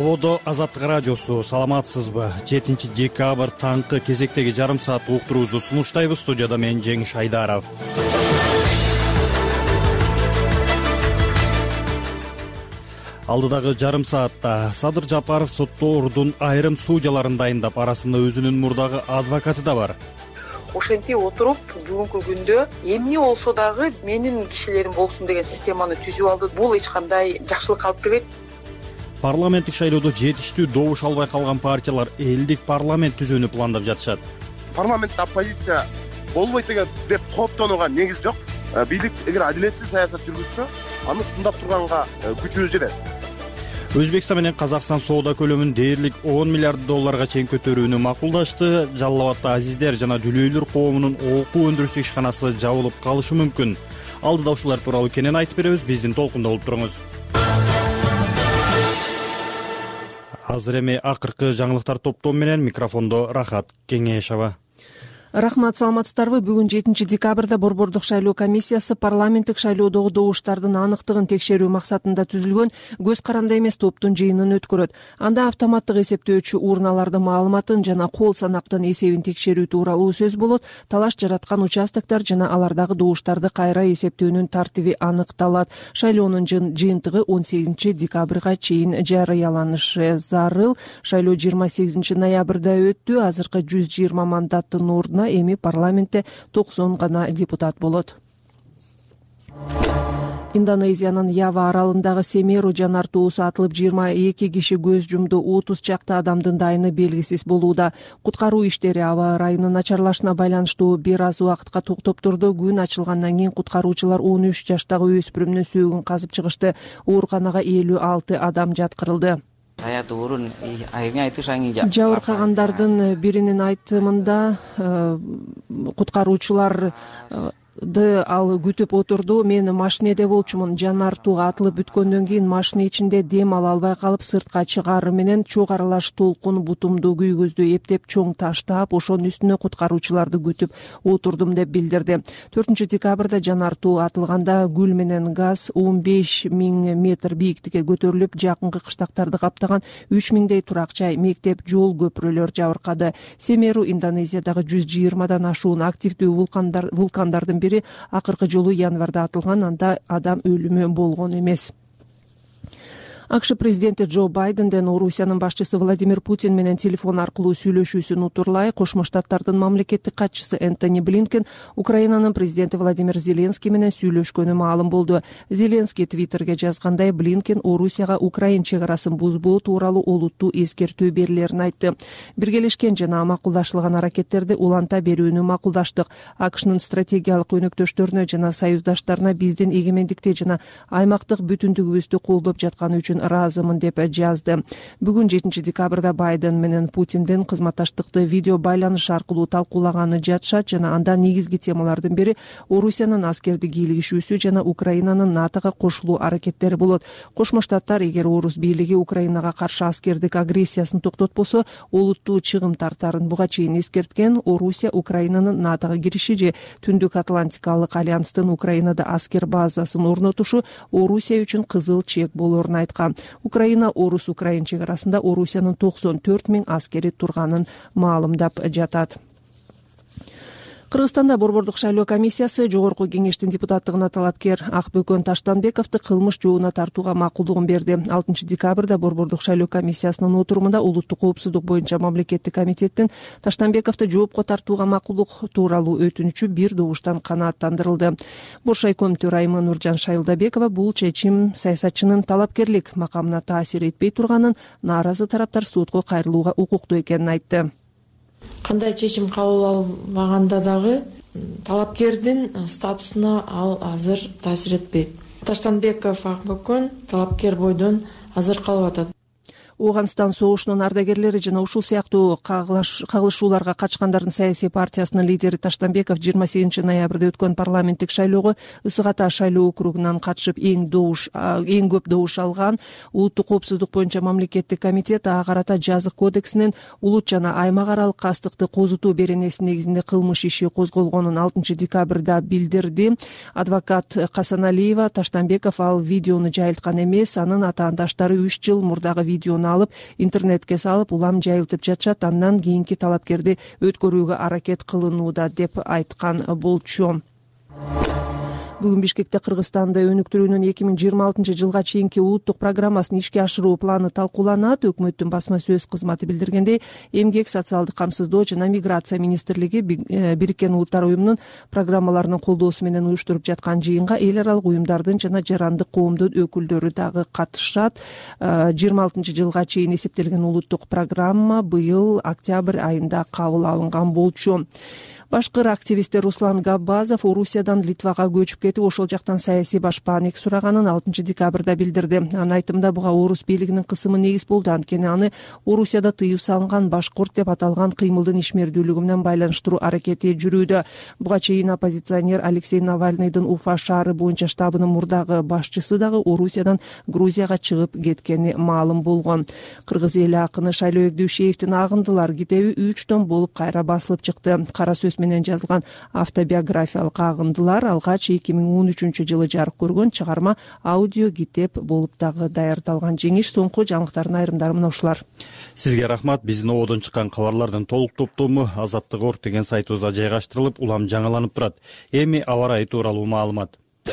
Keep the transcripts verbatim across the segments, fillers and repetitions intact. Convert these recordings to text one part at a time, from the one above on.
Абодо Азаттык радиосу, саламатсызбы? жетинчи декабрь таңкы кезектеги жарым саат уктуруубузду сунуштайбыз. Студияда мен Жеңиш Айдаров. Алдыдагы жарым саатта Садыр Жапаров соттоордун айрым судьяларын дайындап, арасында өзүнүн мурдагы адвокаты да бар. Ошентип отуруп, бүгүнкү күндө эмне болсо дагы менин кишилерим болсун деген системаны түзүп алды. Бул эч кандай жакшылыкка алып келбейт. Парламенттик шайлоодо жетиштүү добуш албай калган партиялар элдик парламент түзүүнү пландап жатышат. Парламентте оппозиция болбойт деген деп кооптонууга негиз жок. Бийлик эгер адилетсиз саясат жүргүзсө, аны сындап турганга күчүбүз жетет. Өзбекстан менен Казакстан соода көлөмүн дээрлик он миллиард долларга чейин көтөрүүнү макулдашты. Жалал Абадта Азиздер жана Дүлөйлүр коомунун окуу өндүрүш ишканасы жабылып калышы мүмкүн. Алдыда ушулар тууралуу кенен айтып беребиз. Биздин толкунда болуп туруңуз. Азыр эми акыркы жаңылыктар топтому менен микрофондо Рахат Кеңешова. Рахмат, саламатсыздарбы? Бүгүн жетинчи декабрда Борбордук шайлоо комиссиясы парламенттик шайлоодогу добуштардын аныктыгын текшерүү максатында түзүлгөн көз каранды эмес топтун жыйынын өткөрөт. Анда автоматтык эсептөөчү урналардын маалыматын жана кол санактын эсебин текшерүү тууралуу сөз болот. Талаш жараткан участоктор жана алардагы добуштарды кайра эсептөөнүн тартиби аныкталат. Шайлоонун жыйынтыгы он сегизинчи декабрга чейин жарыяланышы зарыл. Шайлоо жыйырма сегизинчи ноябрда өттү. Азыркы жүз жыйырма мандаттын ордуна эми парламентте токсон гана депутат болот. Индонезиянын Ява аралындагы Семеру жанар тоосу атылып жыйырма эки киши көз жумду. отуз чакты адамдын дайыны белгисиз болууда. Куткаруу иштери аба ырайынын начарлашына байланыштуу бир аз убакытка токтоп турду. Күн ачылгандан кийин куткаруучулар он үч жаштагы өспүрүмдүн сөөгүн казып чыгышты. Ооруканага элүү алты адам жаткырылды. Жабыркагандардын биринин айтымында куткаруучулар ал күтүп отурду. Мен машинеде болчумун. Жанар тоо атылып бүткөндөн кийин машина ичинде дем ала албай калып сыртка чыгары менен чоң аралаш толкун бутумду күйгөздү эптеп чоң таштап, ошонун үстүнө куткаруучуларды күтүп отурдум деп билдирди. төртүнчү декабрда жанар тоо атылганда гүл менен газ он беш миң метр бийиктикке көтөрүлүп, жакынкы кыштактарды каптаган үч миңдей турак жай, мектеп, жол, көпүрөлөр жабыркады. Семеру Индонезиядагы жүз жыйырмадан ашуун активдүү вулкандар вулкандардын бири. Акыркы жолу январда атылган, анда адам өлүмү болгон эмес. АКШ президенти Джо Байденден Орусиянын башчысы Владимир Путин менен телефон аркылуу сүйлөшүүсүн утурлай. Кошмо Штаттардын мамлекеттик катчысы Энтони Блинкен Украинанын президенти Владимир Зеленский менен сүйлөшкөнү маалым болду. Зеленский твиттерге жазгандай, Блинкен Орусияга Украин чек арасын бузбоо тууралуу олуттуу эскертүү берилерин айтты. Биргелешкен жана макулдашылган аракеттерди уланта берүүнү макулдаштык. АКШнын стратегиялык өнөктөштөрүнө жана союздаштарына биздин эгемендикти жана аймактык бүтүндүгүбүздү колдоп жатканы үчүн ыраазымын деп жазды. Бүгүн жетинчи декабрда Байден менен Путиндин кызматташтыкты видео байланыш аркылуу талкуулаганы жатышат жана анда негизги темалардын бири Орусиянын аскердик кийлигишүүсү жана Украинанын НАТОго кошулуу аракеттери болот. Кошмо Штаттар эгер Орус бийлиги Украинага каршы аскердик агрессиясын токтотпосо, олуттуу чыгым тартарын буга чейин эскерткен. Орусия Украинанын НАТОго кириши же Түндүк Атлантикалык альянстын Украинада аскер базасын орнотушу Орусия үчүн кызыл чек болорун айткан. Украина Орус-Украин чек арасында Орусиянын токсон төрт миң аскери турганын маалымдап жатат. Кыргызстанда Борбордук шайлоо комиссиясы жогорку кеңештин депутаттыгына талапкер Акбөкөн Таштанбековду кылмыш жообуна тартууга макулдугун берди. алтынчы декабрда Борбордук шайлоо комиссиясынын отурумунда улуттук коопсуздук боюнча мамлекеттик комитеттин Таштанбековду жоопко тартууга макулдук тууралуу өтүнүчү бир добуштан канааттандырылды. Боршайком төрайымы Нуржан Шайлдабекова бул чечим саясатчынын талапкерлик макамына таасир этпей турганын, нааразы тараптар сотко кайрылууга укуктуу экенин айтты. Кандай чечим кабыл албаганда дагы талапкердин статусуна ал азыр таасир этпейт. Таштанбеков Акбөкөн талапкер бойдон азыр калып атат. Ооганстан согушунун ардагерлери жана ушул сыяктуу кагылышууларга катышкандардын саясий партиясынын лидери Таштанбеков жыйырма сегизинчи ноябрда өткөн парламенттик шайлоого Ысык Ата шайлоо округунан катышып эң добуш эң көп добуш алган. Улуттук коопсуздук боюнча мамлекеттик комитет ага карата жазык кодексинин улут жана аймак аралык кастыкты козутуу беренеси негизинде кылмыш иши козголгонун алтынчы декабрда билдирди. Адвокат Касаналиева Таштанбеков ал видеону жайылткан эмес, анын атаандаштары үч жыл мурдагы видеону алып интернетке салып улам жайылтып жатышат. Андан кийинки талапкерди өткөрүүгө аракет кылынууда деп айткан болчу. Бүгүн Бишкекте Кыргызстанды өнүктүрүүнүн эки миң жыйырма алтынчы жылга чейинки улуттук программасын ишке ашыруу планы талкууланат. Өкмөттүн басма сөз кызматы билдиргендей, эмгек, социалдык камсыздоо жана миграция министрлиги Бириккен Улуттар уюмунун программаларынын колдоосу менен уюштуруп жаткан жыйынга эл аралык уюмдардын жана жарандык коомдун өкүлдөрү дагы катышат. жыйырма алтынчы жылга чейин эсептелген улуттук программа быйыл октябрь айында кабыл алынган болчу. Башкыр активисти Руслан Габбазов Орусиядан Литвага көчүп кетип, ошол жактан саясий башпаанек сураганын алтынчы декабрда билдирди. Анын айтымында буга орус бийлигинин кысымы негиз болду. Анткени аны Орусияда тыюу салынган башкурт деп аталган кыймылдын ишмердүүлүгү менен байланыштыруу аракети жүрүүдө. Буга чейин оппозиционер Алексей Навальныйдын Уфа шаары боюнча штабынын мурдагы башчысы дагы Орусиядан Грузияга чыгып кеткени маалым болгон. Кыргыз эли акыны Шайлообек Дүйшеевдин Агындылар китеби үч том болуп кайра басылып чыкты. Кара сөз менен жазылган автобиографиялык Агындылар алгач эки миң он үчүнчү жылы жарык көргөн чыгарма аудио китеп болуп дагы даярдалган. Жеңиш соңку жаңылыктардын айрымдары мына ушулар. Сизге рахмат. Биздин ободон чыккан кабарлардын толук топтому азаттык орг деген сайтыбызга жайгаштырылып, улам жаңыланып турат. Эми аба ырайы тууралуу маалымат.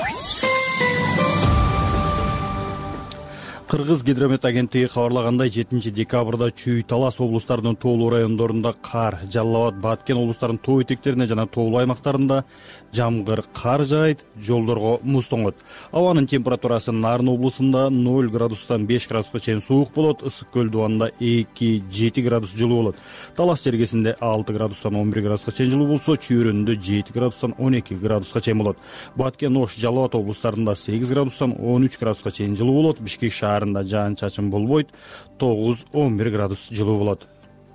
Кыргыз гидромет агенттиги кабарлагандай, жетинчи декабрда Чүй, Талас облустарынын тоолуу райондорунда кар, Жалал Абад, Баткен облустарынын тоо этектерине жана тоолуу аймактарында жамгыр кар жаайт, жолдорго муз тоңот. Абанын температурасы Нарын облусунда ноль градустан беш градуска чейин суук болот, Ысык көл дубанында эки жети градус жылуу болот. Талас жергесинде алты градустан он бир градуска чейин жылуу болсо, Чүйрөндө жети градустан он эки градуска чейин болот. Баткен, Ош, Жалал Абад облустарында сегиз градустан он үч градуска чейин жылуу болот. Бишкек шаарында жаан чачын болбойт, тогуз он бир градус жылуу болот.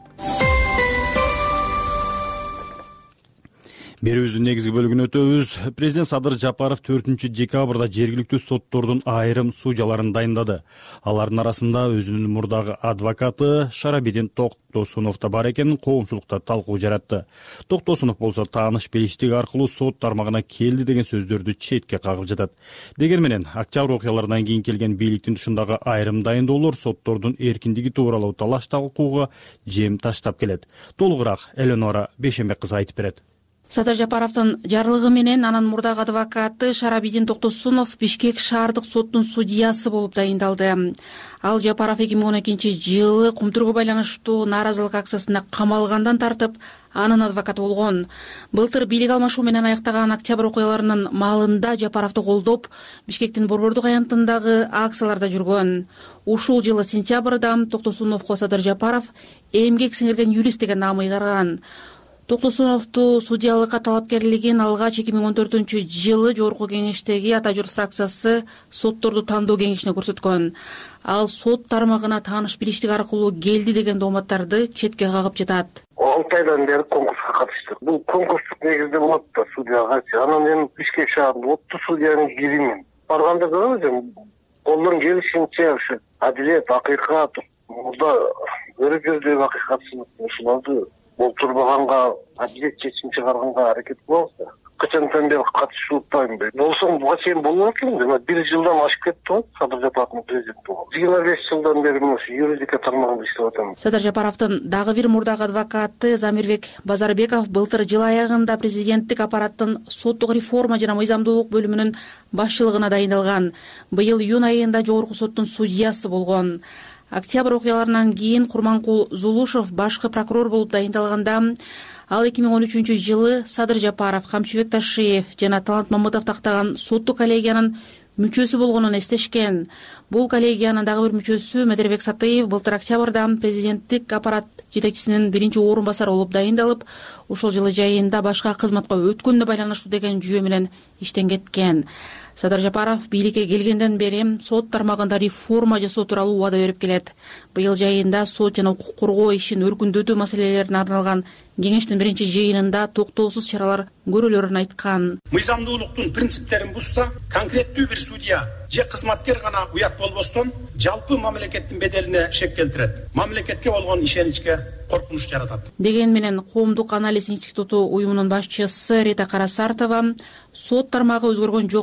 Берүүбүздүн негизги бөлүгүнө өтөбүз. Президент Садыр Жапаров төртүнчү декабрда жергиликтүү соттордун айрым судьяларын дайындады. Алардын арасында өзүнүн мурдагы адвокаты Шарабидин Токтосунов да бар экенин коомчулукта талкуу жаратты. Токтосунов болсо тааныш билиштик аркылуу сот тармагына келди деген сөздөрдү четке кагып жатат. Дегени менен, октябрь окуяларынан кийин келген бийликтин тушундагы айрым дайындоолор соттордун эркиндиги тууралуу талаш талкууга жем таштап келет. Толугураак Эленора Бейшенбек кызы айтып берет. Садыр Жапаровдун жарлыгы менен анын мурдагы адвокаты Шарабидин Токтосунов Бишкек шаардык соттун судьясы болуп дайындалды. Ал Жапаров эки миң он экинчи жылы кумтургу байланыштуу нааразылык акциясында камалгандан тартып анын адвокаты болгон. Былтыр бийлик алмашуу менен аяктаган октябрь окуяларынын маалында Жапаровду колдоп Бишкектин борбордук аянтындагы акцияларда жүргөн. Ушул жылы сентябрда Токтосуновго Садыр Жапаров эмгек сиңирген юрист деген наам ыйгарган. Токтосуновду судьялыкка талапкерлигин алгач эки миң он төртүнчү жылы жогорку кеңештеги Ата журт фракциясы сотторду тандоо кеңешине көрсөткөн. Ал сот тармагына тааныш билиштик аркылуу келди деген дооматтарды четке кагып жатат. алты айдан бери конкурска катыштык. Бул конкурстук негизде болот да судьяга. Анан мен Бишкек шаарында оттуу судьянын киримен барганда көрөбүз, колдон келишинче ушу адилет, акыйкат, мурда көрүп жүрдүк акыйкатсын ушуларды болтурбаганга, адилет чечим чыгарганга аракет кылабыз да. Качантан бери катышууптайм. Болсоң буга чейин болбой келди. Бир жылдан ашып кетти го Садыр Жапаровдун президент болгон. жыйырма беш жылдан бери ушу юридика тармагында иштеп атам. Садыр Жапаровдун дагы бир мурдагы адвокаты Замирбек Базарбеков былтыр жыл аягында президенттик аппараттын соттук реформа жана мыйзамдуулук бөлүмүнүн башчылыгына дайындалган. Быйыл июнь айында жогорку соттун судьясы болгон. Октябрь окуяларынан кийин Курманкул Зулушев башкы прокурор болуп дайындалганда, ал эки миң он үчүнчү жылы Садыр Жапаров, Камчыбек Ташиев жана Талант Мамытов тактаган соттук коллегиянын мүчөсү болгонун эстешкен. Бул коллегиянын дагы бир мүчөсү Медербек Сатыев былтыр октябрда президенттик аппарат жетекчисинин биринчи орун басары болуп дайындалып, ушул жылы жайында башка кызматка өткөнгө байланыштуу деген жүйө менен иштен кеткен. Садыр Жапаров бийликке келгенден бери сот тармагында реформа жасоо тууралуу убада берип келет. Быйыл жайында сот жана укук коргоо ишин өркүндөтүү маселелерине арналган кеңештин биринчи жыйынында токтоосуз чаралар көрүлөрүн айткан. Мыйзамдуулуктун принциптерин бузса, конкреттүү бир судья же кызматкер гана уят болбостон, жалпы мамлекеттин беделине шек келтирет. Мамлекетке болгон ишеничке коркунуч жаратат. Деген менен Коомдук анализ институту уюмунун башчысы Рита Карасартова сот тармагы өзгөргөн жок деп эсептейт.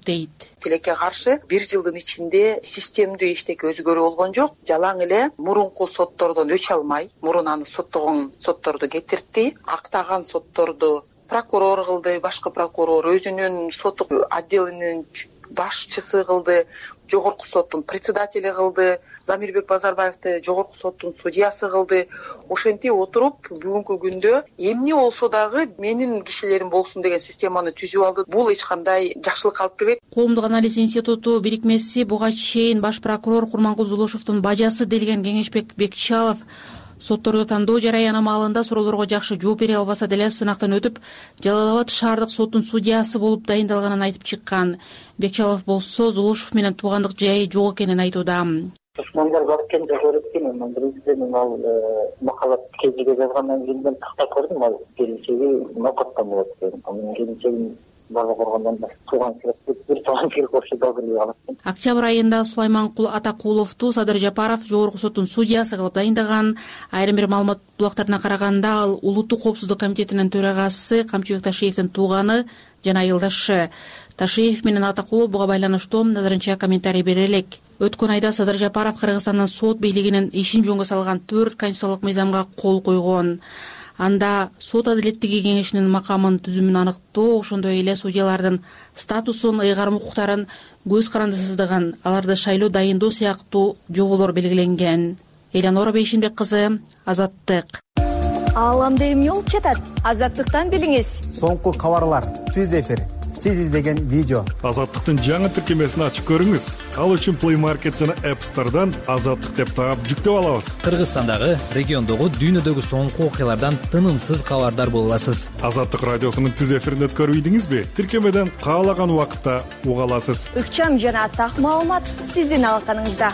дейт. Тилекке каршы бир жылдын ичинде системдүү эчтеке өзгөрүү болгон жок. Жалаң эле мурунку соттордон өч алмай, мурун аны соттогон сотторду кетиртти, актаган сотторду прокурор кылды, башкы прокурор өзүнүн соттук отделинин башчысы кылды, жогорку соттун председатели кылды, Замирбек Базарбаевди жогорку соттун судьясы кылды. Ошентип отуруп бүгүнкү күндө эмне болсо дагы менин кишилерим болсун деген системаны түзүп алды. Бул эч кандай жакшылыкка алып келбейт. Коомдук анализ институту бирикмеси буга чейин баш прокурор Курмангул Зулушевдун бажасы делген Кеңешбек Бекчалов сотторду тандоо жараяны маалында суроолорго жакшы жооп бере албаса деле сынактан өтүп, Жалал Абад шаардык соттун судьясы болуп дайындалганын айтып чыккан. Бекчалов болсо Зулушев менен туугандык жайы жок экенин айтууда. Душмандар бар экен деп көрөттүм. Мен биринчиден ал макалат кезиге жазгандан кийин мен тактап көрдүм. Ал келинчеги нокоттон болот дедим. Анын келинчегин бала коргондон тууган керек, бир тууган керек болчу да билип алат. Октябрь айында Сулайманкул Атакуловду Садыр Жапаров жогорку соттун судьясы кылып дайындаган. Айрым бир маалымат булактарына караганда ал Улуттук коопсуздук комитетинин төрагасы Камчыбек Ташиевдин тууганы жана айылдашы. Ташиев менен Атакулов буга байланыштуу назарынча комментарий бере элек. Өткөн айда Садыр Жапаров Кыргызстандын сот бийлигинин ишин жөнгө салган төрт конституциялык мыйзамга кол койгон. Анда сот адилеттиги кеңешинин макамын түзүмүн аныктоо, ошондой эле судьялардын статусун, ыйгарым укуктарын, көз карандысыздыгын, аларды шайлоо дайындоо сыяктуу жоболор белгиленген. Элянора Бейшимбек кызы, Азаттык. Ааламда эмне болуп жатат? Азаттыктан билиңиз. Соңку кабарлар, түз эфир, сиз издеген видео. Азаттыктын жаңы тиркемесин ачып көрүңүз. Ал үчүн Play Market жана App Store'дан Азаттык деп таап жүктөп алабыз. Кыргызстандагы, региондогу, дүйнөдөгү соңку окуялардан тынымсыз кабардар боло аласыз. Азаттык радиосунун түз эфирин өткөрүп ийдиңизби? Тиркемеден каалаган убакытта уга аласыз. Ыкчам жана так маалымат сиздин алаканыңызда.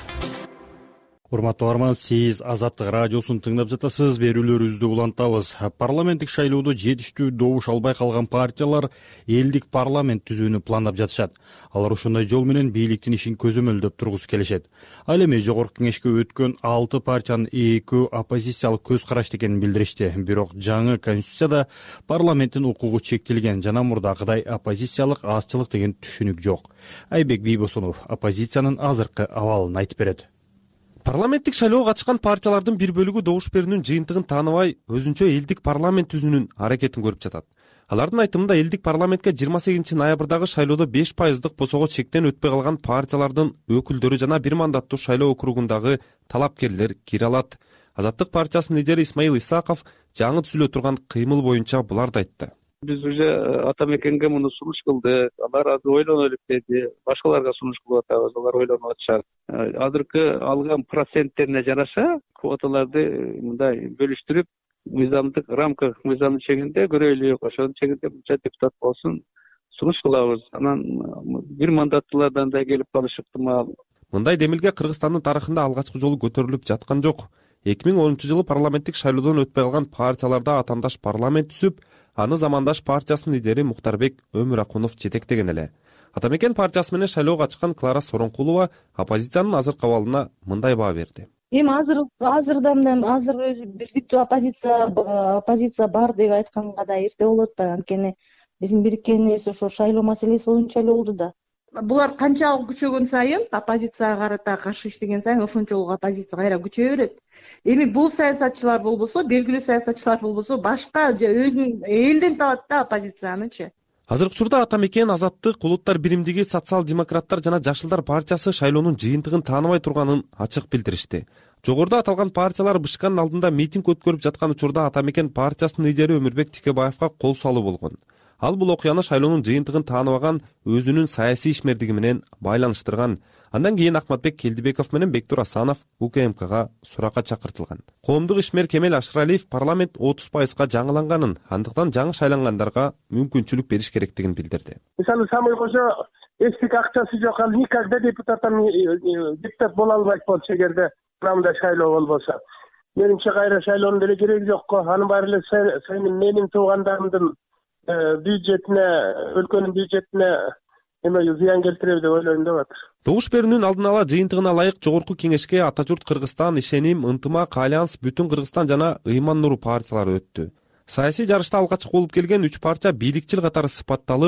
Урматтуу арман, сиз Азаттык радиосун тыңдап жатасыз. Берүүлөрүбүздү улантабыз. Парламенттик шайлоодо жетиштүү добуш албай калган партиялар элдик парламент түзүүнү пландап жатышат. Алар ушундай жол менен бийликтин ишин көзөмөлдөп тургусу келишет. Ал эми жогорку кеңешке өткөн алты партиянын экөө оппозициялык көз карашты экенин билдиришти. Бирок жаңы конституцияда парламенттин укугу чектелген жана мурдагыдай оппозициялык азчылык деген түшүнүк жок. Айбек Бийбосунов оппозициянын азыркы абалын айтып берет. Парламенттик шайлоого катышкан партиялардын бир бөлүгү добуш берүүнүн жыйынтыгын тааныбай, өзүнчө элдик парламент түзүүнүн аракетин көрүп жатат. Алардын айтымында элдик парламентке жыйырма сегизинчи ноябрдагы шайлоодо беш пайыздык босого чектен өтпөй калган партиялардын өкүлдөрү жана бир мандаттуу шайлоо округундагы талапкерлер кире алат. Азаттык партиясынын лидери Исмаил Исаков жаңы түзүлө турган кыймыл боюнча буларды айтты. Биз уже Атамекенге муну сунуш кылдык. Алар азыр ойлонуп элек, башкаларга сунуш кылып атабыз, алар ойлонуп атышат. Азыркы алган проценттерине жараша квоталарды мындай бөлүштүрүп, мыйзамдык рамка, мыйзамдын чегинде көрөлүк, ошонун чегинде мынча депутат болсун сунуш кылабыз. Анан бир мандаттуулардан да келип калышы ыктымал. Мындай демилге Кыргызстандын тарыхында алгачкы жолу көтөрүлүп жаткан жок. эки миң онунчу жылы парламенттик шайлоодон өтпөй калган партияларда атандаш парламент түзүп, аны замандаш партиясынын лидери Муктарбек Өмүракунов жетектеген эле. Атамекен партиясы менен шайлоого катышкан Клара Соронкулова оппозициянын азыркы абалына мындай баа берди. Эми азыр азырдан азыр өзү бирдиктүү оппозиция оппозиция бар деп айтканга да эрте болот да, анткени биздин бириккенибиз ошо шайлоо маселеси боюнча эле болду да. Булар канчалык күчөгөн сайын, оппозицияга карата каршы иштеген сайын ошончолук оппозиция кайра күчөйө берет. Эми бул саясатчылар болбосо, белгилүү саясатчылар болбосо, башка же өзүнүн элден табат да оппозициянычы. Азыркы учурда Атамекен, Азаттык, Улуттар биримдиги, Социал-демократтар жана Жашылдар партиясы шайлоонун жыйынтыгын тааныбай турганын ачык билдиришти. Жогоруда аталган партиялар БШКнын алдында митинг өткөрүп жаткан учурда Атамекен партиясынын лидери Өмүрбек Тикебаевга кол салуу болгон. Ал бул окуяны шайлоонун жыйынтыгын тааныбаган өзүнүн саясий ишмердиги менен байланыштырган. Андан кийин Акматбек Келдибеков менен Бектур Асанов УКМКга суракка чакыртылган. Коомдук ишмер Кемел Ашыралиев парламент отуз пайызга жаңыланганын, андыктан жаңы шайлангандарга мүмкүнчүлүк бериш керектигин билдирди. Мисалы Самый Кожо эстик акчасы жок, ал никогда депутаттан депутат боло албайт болчу эгерде мындай шайлоо болбосо. Менимче кайра шайлоонун деле кереги жок го. Анын баары эле менин туугандарымдын бюджетине, өлкөнүн бюджетине эме зыян келтирет деп ойлойм деп атат. Добуш берүүнүн алдын ала жыйынтыгына ылайык жогорку кеңешке Ата журт Кыргызстан, Ишеним, Ынтымак, Альянс, Бүтүн Кыргызстан жана Ыйман Нуру партиялары өттү. Саясий жарышта алгачкы болуп келген үч партия бийликчил катары сыпатталып,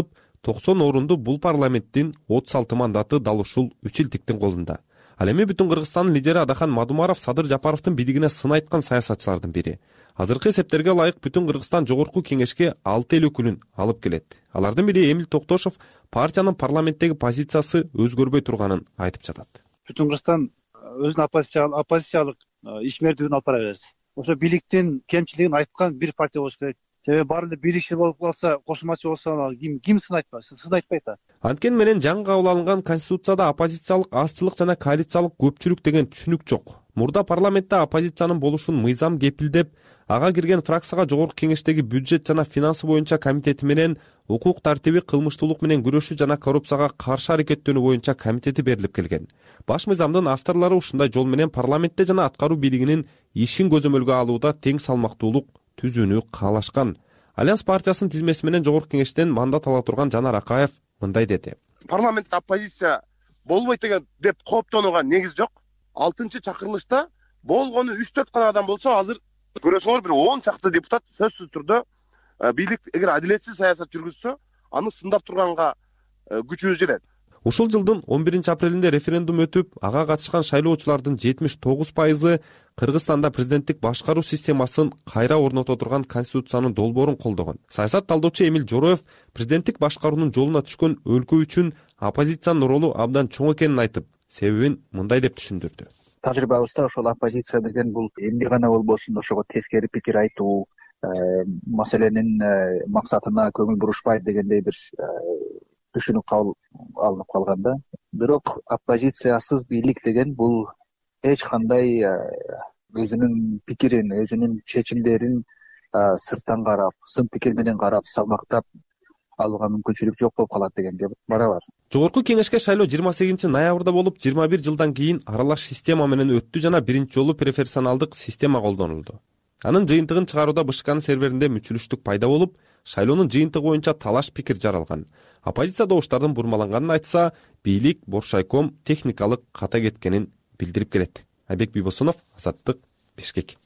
токсон орунду бул парламенттин отуз алты мандаты дал ушул үч элдиктин колунда. Ал эми бүтүн Кыргызстандын лидери Адахан Мадумаров Садыр Жапаровдун бидигине сын айткан саясатчылардын бири. Азыркы эсептерге ылайык бүтүн Кыргызстан Жогорку Кеңешке алты эл өкүлүн алып келет. Алардын бири Эмил Токтошов партиянын парламенттеги позициясы өзгөрбөй турганын айтып жатат. Бүтүн Кыргызстан өзүнүн оппозициялык ишмердүүлүгүн алып бара берет. Ошо бийликтин кемчилигин айткан бир партия болуш керек. Себеби баары эле бирикчил болуп калса, кошумачы болсо ким ким сын айтпайт, сын айтпайт да. Анткени менен жаңы кабыл алынган конституцияда оппозициялык азчылык жана коалициялык көпчүлүк деген түшүнүк жок. Мурда парламентте оппозициянын болушун мыйзам кепилдеп, ага кирген фракцияга Жогорку Кеңештеги бюджет жана финансы боюнча комитети менен укук тартиби, кылмыштуулук менен күрөшүү жана коррупцияга каршы аракеттөнүү боюнча комитети берилип келген. Баш мыйзамдын авторлору ушундай жол менен парламентте жана аткаруу бийлигинин ишин көзөмөлгө алууда тең салмактуулук түзүүнү каалашкан. Альянс партиясынын тизмеси менен Жогорку Кеңештен мандат ала турган Жанар Акаев мындай деди. Парламентте оппозиция болбойт деген деп кооптонууга негиз жок. алтынчы чакырылышта болгону үч төрт гана адам болсо, азыр көрөсүңөр бир он чакты депутат сөзсүз түрдө бийлик эгер адилетсиз саясат жүргүзсө, аны сындап турганга күчүбүз жетет. Ушул жылдын он биринчи апрелинде референдум өтүп, ага катышкан шайлоочулардын жетимиш тогуз пайызы Кыргызстанда президенттик башкаруу системасын кайра орното турган конституциянын долбоорун колдогон. Саясат талдоочу Эмил Жороев президенттик башкаруунун жолуна түшкөн өлкө үчүн оппозициянын ролу абдан чоң экенин айтып, себебин мындай деп түшүндүрдү. Тажрыйбабызда ошол оппозиция деген бул эмне гана болбосун ошого тескери пикир айтуу, маселенин максатына көңүл бурушпайт дегендей бир түшүнүк кабыл алынып калган да. Бирок оппозициясыз бийлик деген бул эч кандай өзүнүн пикирин, өзүнүн чечимдерин сырттан карап, сын пикир менен карап, салмактап алууга мүмкүнчүлүк жок болуп калат дегенге барабар. Жогорку Кеңешке шайлоо жыйырма сегизинчи ноябрда болуп, жыйырма бир жылдан кийин аралаш система менен өттү жана биринчи жолу преференциалдык система колдонулду. Анын жыйынтыгын чыгарууда БШКнын серверинде мүчүлүштүк пайда болуп, шайлоонун жыйынтыгы боюнча талаш пикир жаралган. Оппозиция добуштардын бурмаланганын айтса, бийлик Боршайком техникалык ката кеткенин билдирип келет. Айбек Бийбосунов, Азаттык, Бишкек.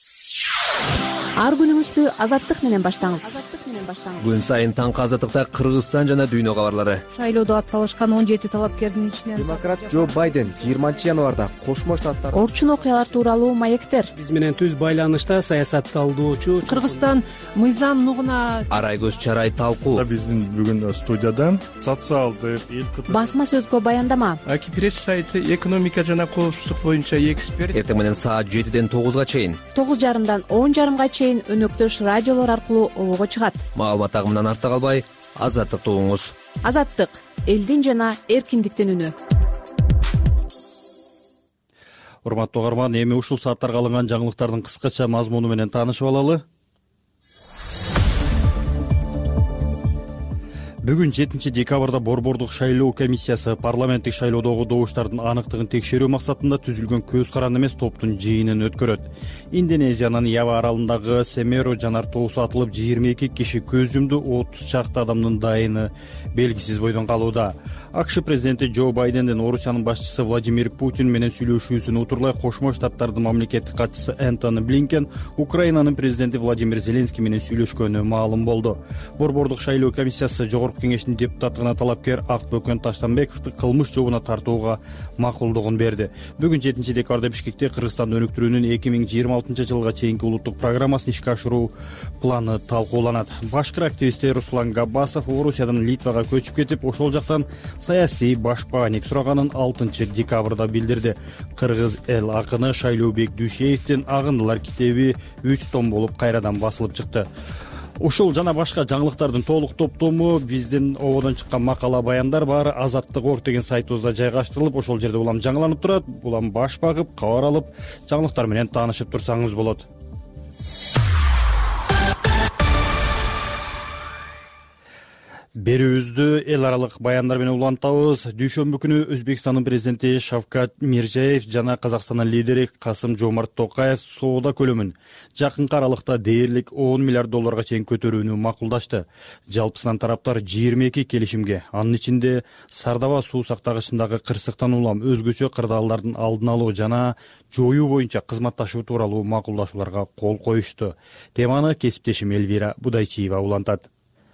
Ар күнүңүздү Азаттык менен баштаңыз. Күн сайын таңкы Азаттыкта Кыргызстан жана дүйнө кабарлары. Шайлоодо ат салышкан он жети талапкердин ичинен демократ Джо Байден жыйырманчы январда Кошмо Штаттар орчун окуялар тууралуу маектер. Биз менен түз байланышта саясат талдоочу Кыргызстан мыйзам нугуна Арай көз чарай талкуу. Биздин бүгүн студияда социалдык басма сөзгө баяндама. Аки пресс сайты экономика жана коопсуздук боюнча эксперт. Эртең менен саат жетиден тогузга чейин, тогуз жарымдан он жарымга чейин өнөктөш радиолор аркылуу обого чыгат. Маалымат агымынан артта калбай, Азаттыкты угуңуз. Азаттык — элдин жана эркиндиктин үнү. Урматтуу угарман, эми ушул сааттарга алынган жаңылыктардын кыскача мазмуну менен таанышып алалы. Бүгүн жетинчи декабрда Борбордук шайлоо комиссиясы парламенттик шайлоодогу добуштардын аныктыгын текшерүү максатында түзүлгөн көз каран эмес топтун жыйынын өткөрөт. Индонезиянын Ява аралындагы Семеро жанар тоосу атылып, жыйырма эки киши көз жумду, отуз чакты адамдын дайыны белгисиз бойдон калууда. АКШ президенти Джо Байдендин Орусиянын башчысы Владимир Путин менен сүйлөшүүсүн утурлай Кошмо Штаттардын мамлекеттик катчысы Энтони Блинкен Украинанын президенти Владимир Зеленский менен сүйлөшкөнү маалым болду. Борбордук шайлоо комиссиясы Жогорку Кеңештин депутаттыгына талапкер Акбөкөн Таштанбековду кылмыш жообуна тартууга макулдугун берди. Бүгүн жетинчи декабрда Бишкекте Кыргызстанды өнүктүрүүнүн эки миң жыйырма алтынчы жылга чейинки улуттук программасын ишке ашыруу планы талкууланат. Башкыр активисти Руслан Габбасов Орусиядан Литвага көчүп кетип, ошол жактан саясий башпаанник сураганын алтынчы декабрда билдирди. Кыргыз эл акыны Шайлообек Дүйшеевдин Агындылар китеби үч том болуп кайрадан басылып чыкты. Ушул жана башка жаңылыктардын толук топтому биздин ободон чыккан макала баяндар бар азаттык орг деген сайтыбызда жайгаштырылып, ошол жерде улам жаңыланып турат. Улам баш багып, кабар алып, жаңылыктар менен таанышып турсаңыз болот. Берүүбүздү эл аралык баяндар менен улантабыз. Дүйшөмбү күнү Өзбекстандын президенти Шавкат Миржиев жана Казакстандын лидери Касым-Жомарт Токаев соода көлөмүн жакынкы аралыкта дээрлик он миллиард долларга чейин көтөрүүнү макулдашты. Жалпысынан тараптар жыйырма эки келишимге, анын ичинде Сардаба суу сактагычындагы кырсыктан улам өзгөчө кырдаалдардын алдын алуу жана жоюу боюнча кызматташуу тууралуу макулдашууларга кол коюшту. Теманы кесиптешим Элвира Будайчиева улантат.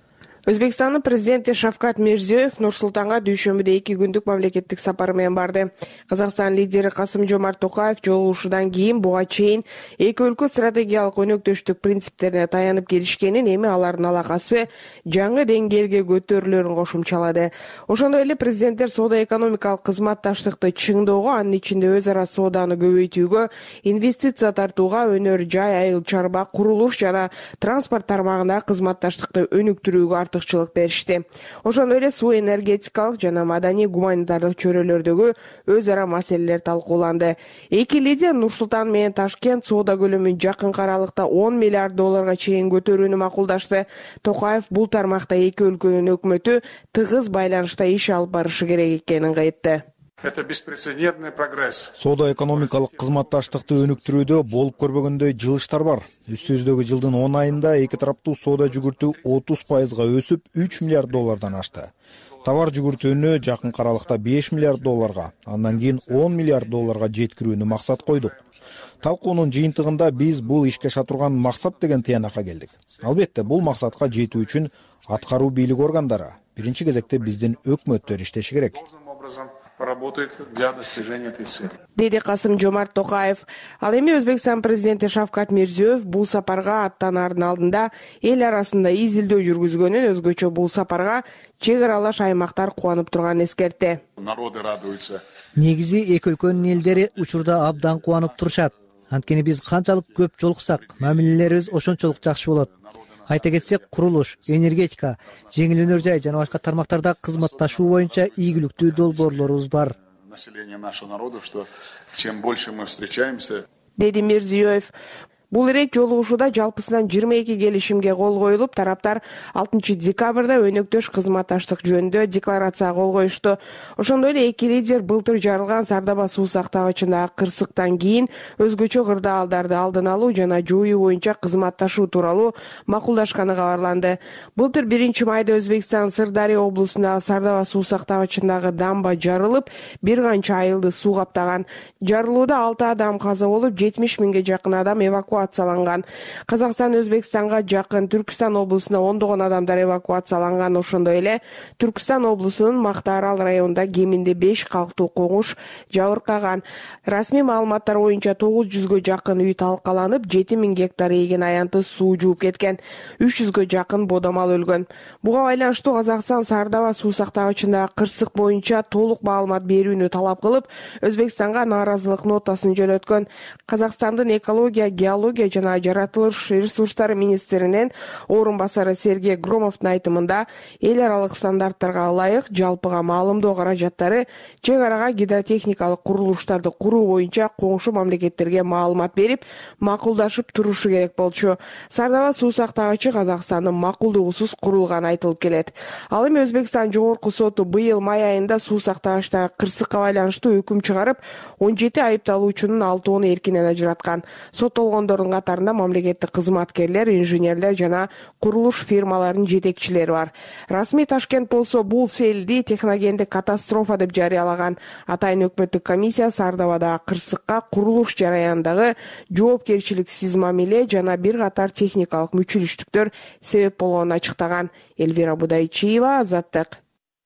Өзбекстандын президенти Шавкат Мирзиёев Нур-Султанга дүйшөмбүдө эки күндүк мамлекеттик сапары менен барды. Казакстан лидери Касым-Жомарт Токаев жолугушуудан кийин буга чейин эки өлкө стратегиялык өнөктөштүк принциптерине таянып келишкенин, эми алардын алакасы жаңы деңгээлге көтөрүлөрүн кошумчалады. Ошондой эле президенттер соода-экономикалык кызматташтыкты чыңдоого, анын ичинде өз ара сооданы көбөйтүүгө, инвестиция тартууга, өнөр жай, айыл чарба, курулуш жана транспорт тармагындагы кызматташтыкты өнүктүрүүгө артыкчылык беришти. Ошондой эле суу энергетикалык жана маданий гуманитардык чөйрөлөрдөгү өз ара маселелер талкууланды. Эки лидер Нур-Султан менен Ташкент соода көлөмүн жакынкы аралыкта он миллиард долларга чейин көтөрүүнү макулдашты. Токаев бул тармакта эки өлкөнүн өкмөтү тыгыз байланышта иш алып барышы керек экенин айтты. Это беспрецедентный прогресс. Соода-экономикалык кызматташтыкты өнүктүрүүдө болуп көрбөгөндөй жылыштар бар. Үстүбүздөгү жылдын он айында эки тараптуу соода жүгүртүү отуз пайызга өсүп, үч миллиард доллардан ашты. Товар жүгүртүүнү жакынкы аралыкта беш миллиард долларга, андан кийин он миллиард долларга жеткирүүнү максат койдук. Талкуунун жыйынтыгында биз бул ишке аша турган максат деген тыянакка келдик. Албетте, бул максатка жетүү үчүн аткаруу бийлик органдары, биринчи кезекте биздин өкмөттөр иштеши керек. Поработает для достижения этой цели. Деди Касым-Жомарт Токаев. Ал эми Өзбекстан президенти Шавкат Мирзиёев бул сапарга аттанаардын алдында эл арасында изилдөө жүргүзгөнүн, өзгөчө бул сапарга чек аралаш аймактар кубанып турганын эскертти. Народы радуются. Негизи эки өлкөнүн элдери учурда абдан кубанып турушат. Анткени биз канчалык көп жолуксак, мамилелерибиз ошончолук жакшы болот. Айта кетсек, курулуш, энергетика, жеңил өнөр жай жана башка тармактарда кызматташуу боюнча ийгиликтүү долбоорлорубуз бар. Население нашего народа, что чем больше мы встречаемся, деди Мирзиёев. Бул ирет жолугушууда жалпысынан жыйырма эки келишимге кол коюлуп, тараптар алтынчы декабрда өнөктөш кызматташтык жөнүндө декларацияга кол коюшту. Ошондой эле эки лидер былтыр жарылган Сардава суу сактагычындагы кырсыктан кийин өзгөчө кырдаалдарды алдын алуу жана жоюу боюнча кызматташуу тууралуу макулдашканы кабарланды. Былтыр биринчи майда Өзбекстан Сырдария облусундагы Сардава суу сактагычындагы дамба жарылып, бир канча айылды суу каптаган. Жарылууда алты адам каза болуп, жетимиш миңге жакын адам эвакуация эвакуацияланган. Казакстан Өзбекстанга жакын Түркстан облусуна ондогон адамдар эвакуацияланган. Ошондой эле Түркстан облусунун Мактаарал районунда кеминде беш калктуу коңуш жабыркаган. Расмий маалыматтар боюнча тогуз жүзгө жакын үй талкаланып, жети миң гектар ээген аянты суу жууп кеткен. үч жүзгө жакын бодомал өлгөн. Буга байланыштуу Казакстан Сардава суу сактагычындагы кырсык боюнча толук маалымат берүүнү талап кылып, Өзбекстанга нааразылык нотасын жөнөткөн. Казакстандын экология, геология жана жаратылыш ресурстары министринин орун басары Сергей Громовдун айтымында, эл аралык стандарттарга ылайык жалпыга маалымдоо каражаттары чек арага гидротехникалык курулуштарды куруу боюнча коңшу мамлекеттерге маалымат берип, макулдашып турушу керек болчу. Сардава суу сактагычы Казакстандын макулдугусуз курулганы айтылып келет. Ал эми Өзбекстан жогорку соту быйыл май айында суу сактагычтагы кырсыкка байланыштуу өкүм чыгарып, он жети айыпталуучунун алтоону эркинен ажыраткан. Соттолгондордун катарында мамлекеттик кызматкерлер, инженерлер жана курулуш фирмаларынын жетекчилери бар. Расмий Ташкент болсо бул селди техногендик катастрофа деп жарыялаган. Атайын өкмөттүк комиссия Сардавадагы кырсыкка курулуш жараянындагы жоопкерчиликсиз мамиле жана бир катар техникалык мүчүлүштүктөр себеп болгонун ачыктаган. Элвира Будайчиева, Азаттык.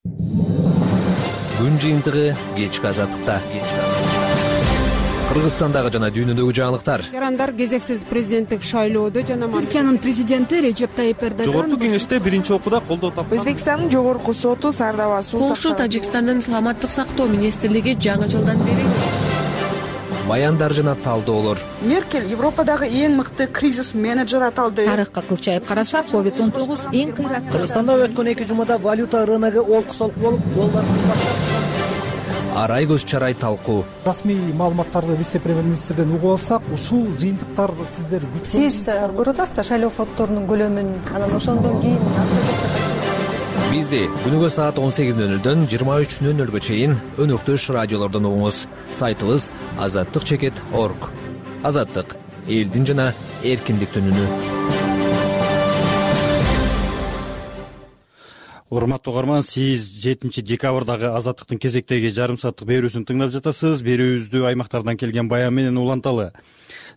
Күн жыйынтыгы кечки Азаттыкта. Кыргызстандагы жана дүйнөдөгү жаңылыктар. Жарандар кезексиз президенттик шайлоодо жана Түркиянын президенти Режеп Тайип Эрдоган жогорку кеңеште биринчи окууда колдоо тапкан. Өзбекстандын жогорку соту Сардава суу Коңшу Тажикстандын саламаттык сактоо министрлиги жаңы жылдан бери Баяндар жана талдоолор. Меркель Европадагы эң мыкты кризис менеджер аталды. Тарыхка кылчайып караса, ковид он тогуз эң кыйраттуу. Кыргызстанда өткөн эки жумада валюта рыногу олкусолук болуп, доллар Арай көз чарай талкуу. Расмий маалыматтарды вице-премьер-министрден угуп алсак, ушул жыйынтыктар сиздер күткөн. Сиз көрүп атасыздар шайлоо фонддорунун көлөмүн, анан ошондон кийин Бизди күнүгө саат он сегиз нөл нөлдөн жыйырма үч нөл нөлгө чейин өнөктөш радиолордон угуңуз. Сайтыбыз азаттык чекит точка орг. Азаттык — элдин жана эркиндиктин үнү. Урматтуу угарман, сиз жетинчи декабрдагы Азаттыктын кезектеги жарым сааттык берүүсүн тыңдап жатасыз. Берүүбүздү аймактардан келген баян менен уланталы.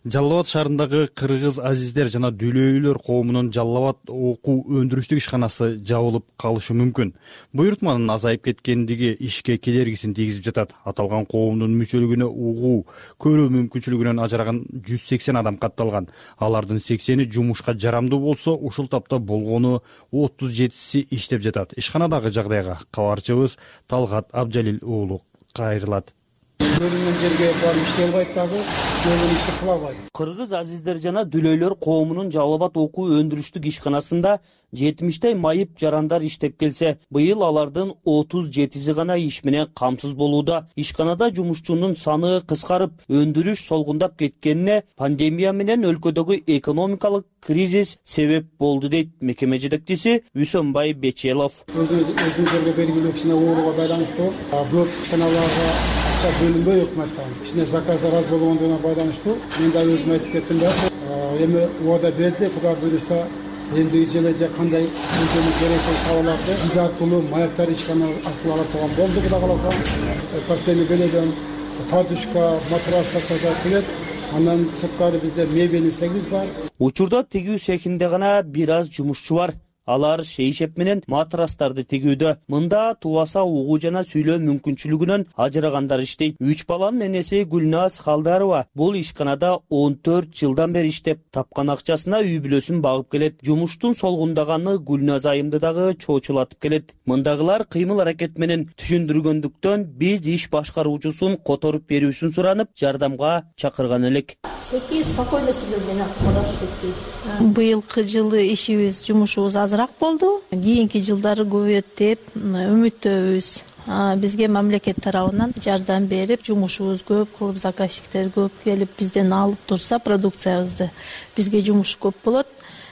Жалал Абад шаарындагы кыргыз азиздер жана дүлөйлөр коомунун Жалал Абад окуу өндүрүштүк ишканасы жабылып калышы мүмкүн. Буйртманын азайып кеткендиги ишке кедергисин тийгизип жатат. Аталган коомдун мүчөлүгүнө угуу, көрүү мүмкүнчүлүгүнөн ажыраган жүз сексен адам катталган. Алардын сексени жумушка жарамдуу болсо, ушул тапта болгону отуз жетиси иштеп жатат. Ишканадагы жагдайга кабарчыбыз Талгат Абжалил уулу кайрылат. Бөлүнгөн жерге барып иштей албайт дагы, бөлүнгөн ишти кыла албайт. Кыргыз азиздер жана дүлөйлөр коомунун Жалал Абад окуу өндүрүштүк ишканасында жетимиштей майып жарандар иштеп келсе, быйыл алардын отуз жетиси гана иш менен камсыз болууда. Ишканада жумушчунун саны кыскарып, өндүрүш солгундап кеткенине пандемия менен өлкөдөгү экономикалык кризис себеп болду дейт мекеме жетекчиси Үсөнбай Бечелов. Өзүнчө белгилүү кичине ооруга байланыштуу көп ишканаларга акча бөлүнбөй өкмөттөн кичине заказдар аз болгондугуна байланыштуу. Мен да өзүм айтып кеттим да, эми убада берди, Кудай буйруса эндиги жылы же кандай өзүнүн керектүү кабарларды биз аркылуу маяктар ишкана аркылуу ала турган болду. Кудай кааласа постоянно беледен подушка, матрас сатып келет. Андан сырткары бизде мебель сегиз бар. Учурда тигүү цехинде гана бир аз жумушчу бар. Алар шейшеп менен матрастарды тигүүдө. Мында тубаса угуу жана сүйлөө мүмкүнчүлүгүнөн ажырагандар иштейт. Үч баланын энеси Гүлназ Халдарова бул ишканада он төрт жылдан бери иштеп, тапкан акчасына үй бүлөсүн багып келет. Жумуштун солгундаганы Гүлназ айымды дагы чоочулатып келет. Мындагылар кыймыл аракет менен түшүндүргөндүктөн биз иш башкаруучусун которуп берүүсүн суранып, жардамга чакырган элек. Спокойно сүйлөгөн акырашып кетти. Быйылкы жылы ишибиз, жумушубуз азыраак болду. Кийинки жылдары көбөйөт деп үмүттөбүз. Бизге мамлекет тарабынан жардам берип, жумушубуз көп кылып, заказчиктер көп келип бизден алып турса продукциябызды, бизге жумуш көп болот.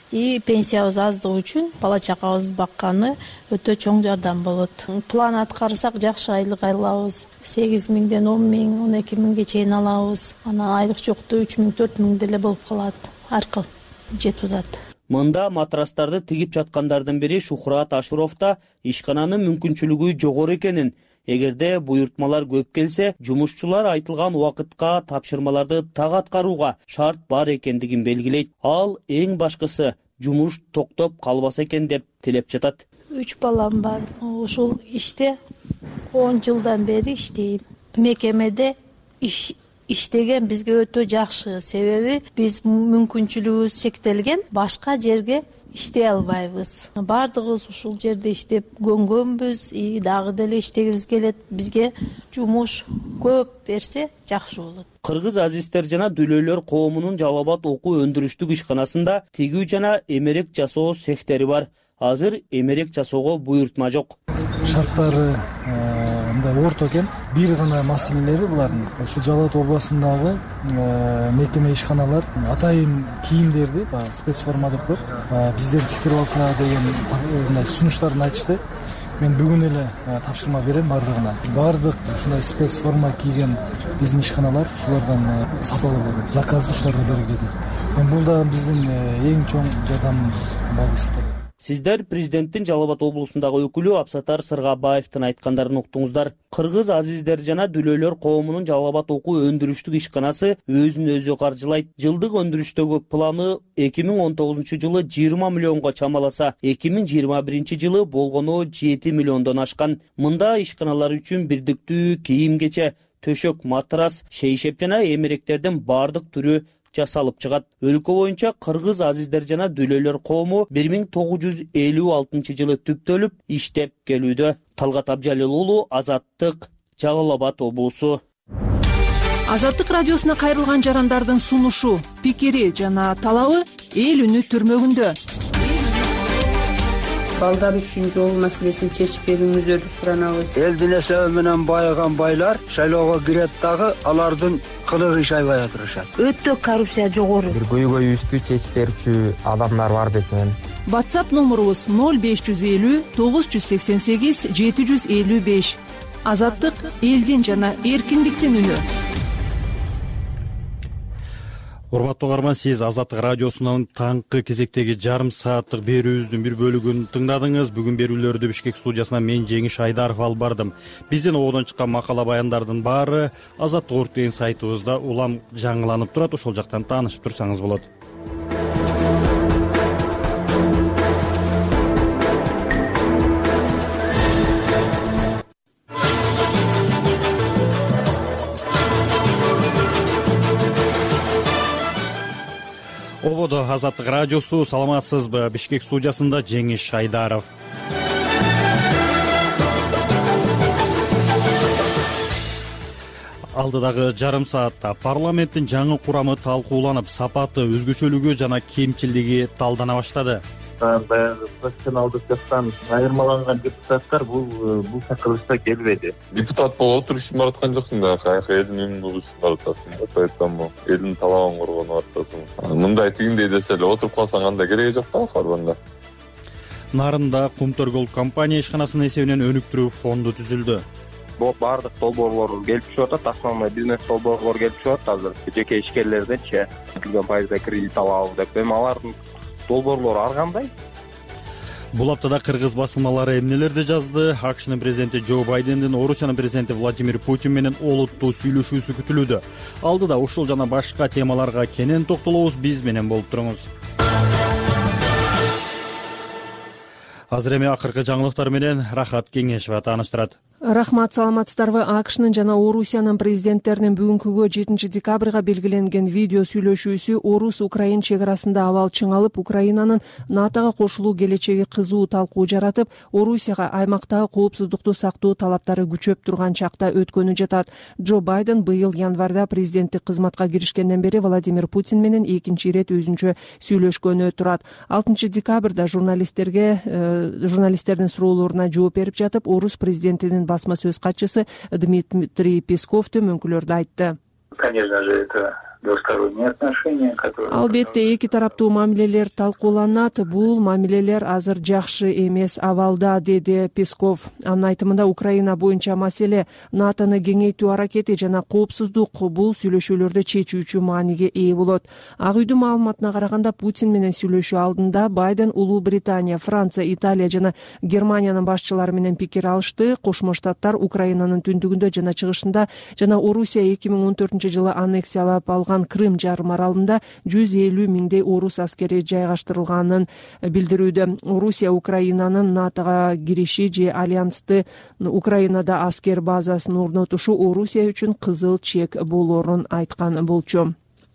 И пенсиябыз аздыгы үчүн бала чакабызды бакканы өтө чоң жардам болот. План аткарсак жакшы айлык алабыз. сегиз миңден он миң, он эки миңге чейин алабыз. Анан айлык жокто үч миң, төрт миң деле болуп калат. Аркыл жетип атат. Мында матрастарды тигип жаткандардын бири Шухрат Ашуров да ишкананын мүмкүнчүлүгү жогору экенин, эгерде буйртмалар көп келсе, жумушчулар айтылган убакытка тапшырмаларды так аткарууга шарт бар экендигин белгилейт. Ал эң башкысы жумуш токтоп калбаса экен деп тилеп жатат. Үч балам бар. Ушул иште он жылдан бери иштейм. Мекемеде иш иштеген бизге өтө жакшы, себеби биз мүмкүнчүлүгүбүз чектелген, башка жерге иштей албайбыз. Бардыгыбыз ушул жерде иштеп көнгөнбүз, и дагы деле иштегибиз келет. Бизге жумуш көп берсе жакшы болот. Кыргыз азиздер жана дүлөйлөр коомунун Жалал Абад окуу өндүрүштүк ишканасында тигүү жана эмерек жасоо цехтери бар. Азыр эмерек жасоого буйртма жок. Шарттары мындай орто экен. Бир гана маселелери булардын ушу Жалал Абад областындагы мекеме ишканалар атайын кийимдерди, спецформа деп коет, бизден тиктирип алса деген мындай сунуштарын айтышты. Мен бүгүн эле тапшырма берем бардыгына. Бардык ушундай спецформа кийген биздин ишканалар ушулардан сатып алып, заказды ушуларга бергиледи. Бул да биздин эң чоң жардамыбыз болуп эсептелет. Сиздер президенттин Жалал Абад облусундагы өкүлү Абсатар Сыргабаевдин айткандарын уктуңуздар. Кыргыз азиздер жана дүлөйлөр коомунун Жалал Абад окуу өндүрүштүк ишканасы өзүн өзү каржылайт. Жылдык өндүрүштөгү планы эки миң он тогузунчу жылы жыйырма миллионго чамаласа, эки миң жыйырма биринчи жылы болгону жети миллиондон ашкан. Мында ишканалар үчүн бирдиктүү кийим-кече, төшөк, матрас, шейшеп жана эмеректердин бардык түрү жасалып чыгат. Өлкө боюнча кыргыз азиздер жана дүлөйлөр коому бир миң тогуз жүз элүү алтынчы жылы түптөлүп иштеп келүүдө. Талгат Абжалил уулу, Азаттык, Жалал Абад облусу. Азаттык радиосуна кайрылган жарандардын сунушу, пикири жана талабы эл үнү түрмөгүндө. Балдар үчүн жол маселесин чечип берүүңүздөрдү суранабыз. Элдин эсеби менен байыган байлар шайлоого кирет дагы алардын кылыгы иш айбай отурушат. Өтө коррупция жогору. Бир көйгөйүбүздү чечип берүүчү адамдар бар бекен. WhatsApp номурубуз ноль беш жүз элүү тогуз жүз сексен сегиз жети жүз элүү беш. Азаттык элдин жана эркиндиктин үнү. урматтуу угарман, сиз Азаттык радиосунун таңкы кезектеги жарым сааттык берүүбүздүн бир бөлүгүн тыңдадыңыз. Бүгүн берүүлөрдү Бишкек студиясынан мен Жеңиш Айдаров алып бардым. Биздин ободон чыккан макала баяндардын баары Азаттык орг деген сайтыбызда улам жаңыланып турат. Ошол жактан таанышып турсаңыз болот. Ободо Азаттык радиосу, саламатсызбы? Бишкек студиясында Жеңиш Айдаров. Алдыдагы жарым саатта парламенттин жаңы курамы талкууланып, сапаты, өзгөчөлүгү жана кемчилдиги талдана баштады. Баягы профессионалдык жактан айырмаланган депутаттар бул бул чакырылышта келбеди. Депутат болуп туруп ишин бараткан жоксуң да, кайсы элдин үнүн угушун баратасың да, поэтому элдин талабын коргонуп атасың. Мындай тигиндей десе эле отуруп калсаң андай кереги жок да, карбанда. Нарында Кумтөр Голд компания ишканасынын эсебинен өнүктүрүү фонду түзүлдү. Баардык долбоорлор келип түшүп атат, основной бизнес долбоорлор келип түшүп атат азыр. Жеке ишкерлерденчи келген пайызда кредит алабыз деп, эми алардын долбоорлору ар кандай? Бул аптада кыргыз басылмалары эмнелерди жазды? АКШнын президенти Джо Байдендин Орусиянын президенти Владимир Путин менен олуттуу сүйлөшүүсү күтүлүүдө. Алдыда ушул жана башка темаларга кенен токтолобуз. Биз менен болуп туруңуз. Азыр эми акыркы жаңылыктар менен Рахат Кеңешова тааныштырат. Рахмат, саламатсыздарбы? АКШнын жана Орусиянын президенттеринин бүгүнкүгө жетинчи декабрга белгиленген видео сүйлөшүүсү Орус-Украин чек арасында абал чыңалып, Украинанын НАТОго кошулуу келечеги кызуу талкуу жаратып, Орусияга аймактагы коопсуздукту сактоо талаптары күчөп турган чакта өткөнү жатат. Джо Байден быйыл январда президенттик кызматка киришкенден бери Владимир Путин менен экинчи ирет өзүнчө сүйлөшкөнү турат. алтынчы декабрда журналисттерге журналисттердин суроолоруна жооп берип жатып, Орус президентинин басма сөз катчысы Дмитрий Песков төмөнкүлөрдү айтты. Конечно же, это двусторонние отношения, которые... Албетте, эки тараптуу мамилелер талкууланат. Бул мамилелер азыр жакшы эмес абалда, деди Песков. Анын айтымында Украина боюнча маселе НАТОны кеңейтүү аракети жана коопсуздук бул сүйлөшүүлөрдө чечүүчү мааниге ээ болот. Ак үйдүн маалыматына караганда, Путин менен сүйлөшүү алдында Байден Улуу Британия, Франция, Италия жана Германиянын башчылары менен пикир алышты. Кошмо Штаттар Украинанын түндүгүндө жана чыгышында жана Орусия эки миң он төртүнчү жылы аннексиялап алган Крым жарым аралында жүз элүү миңдей орус аскери жайгаштырылганын билдирүүдө. Орусия Украинанын НАТОго кириши же альянсты Украинада аскер базасын орнотушу Орусия үчүн кызыл чек болорун айткан болчу.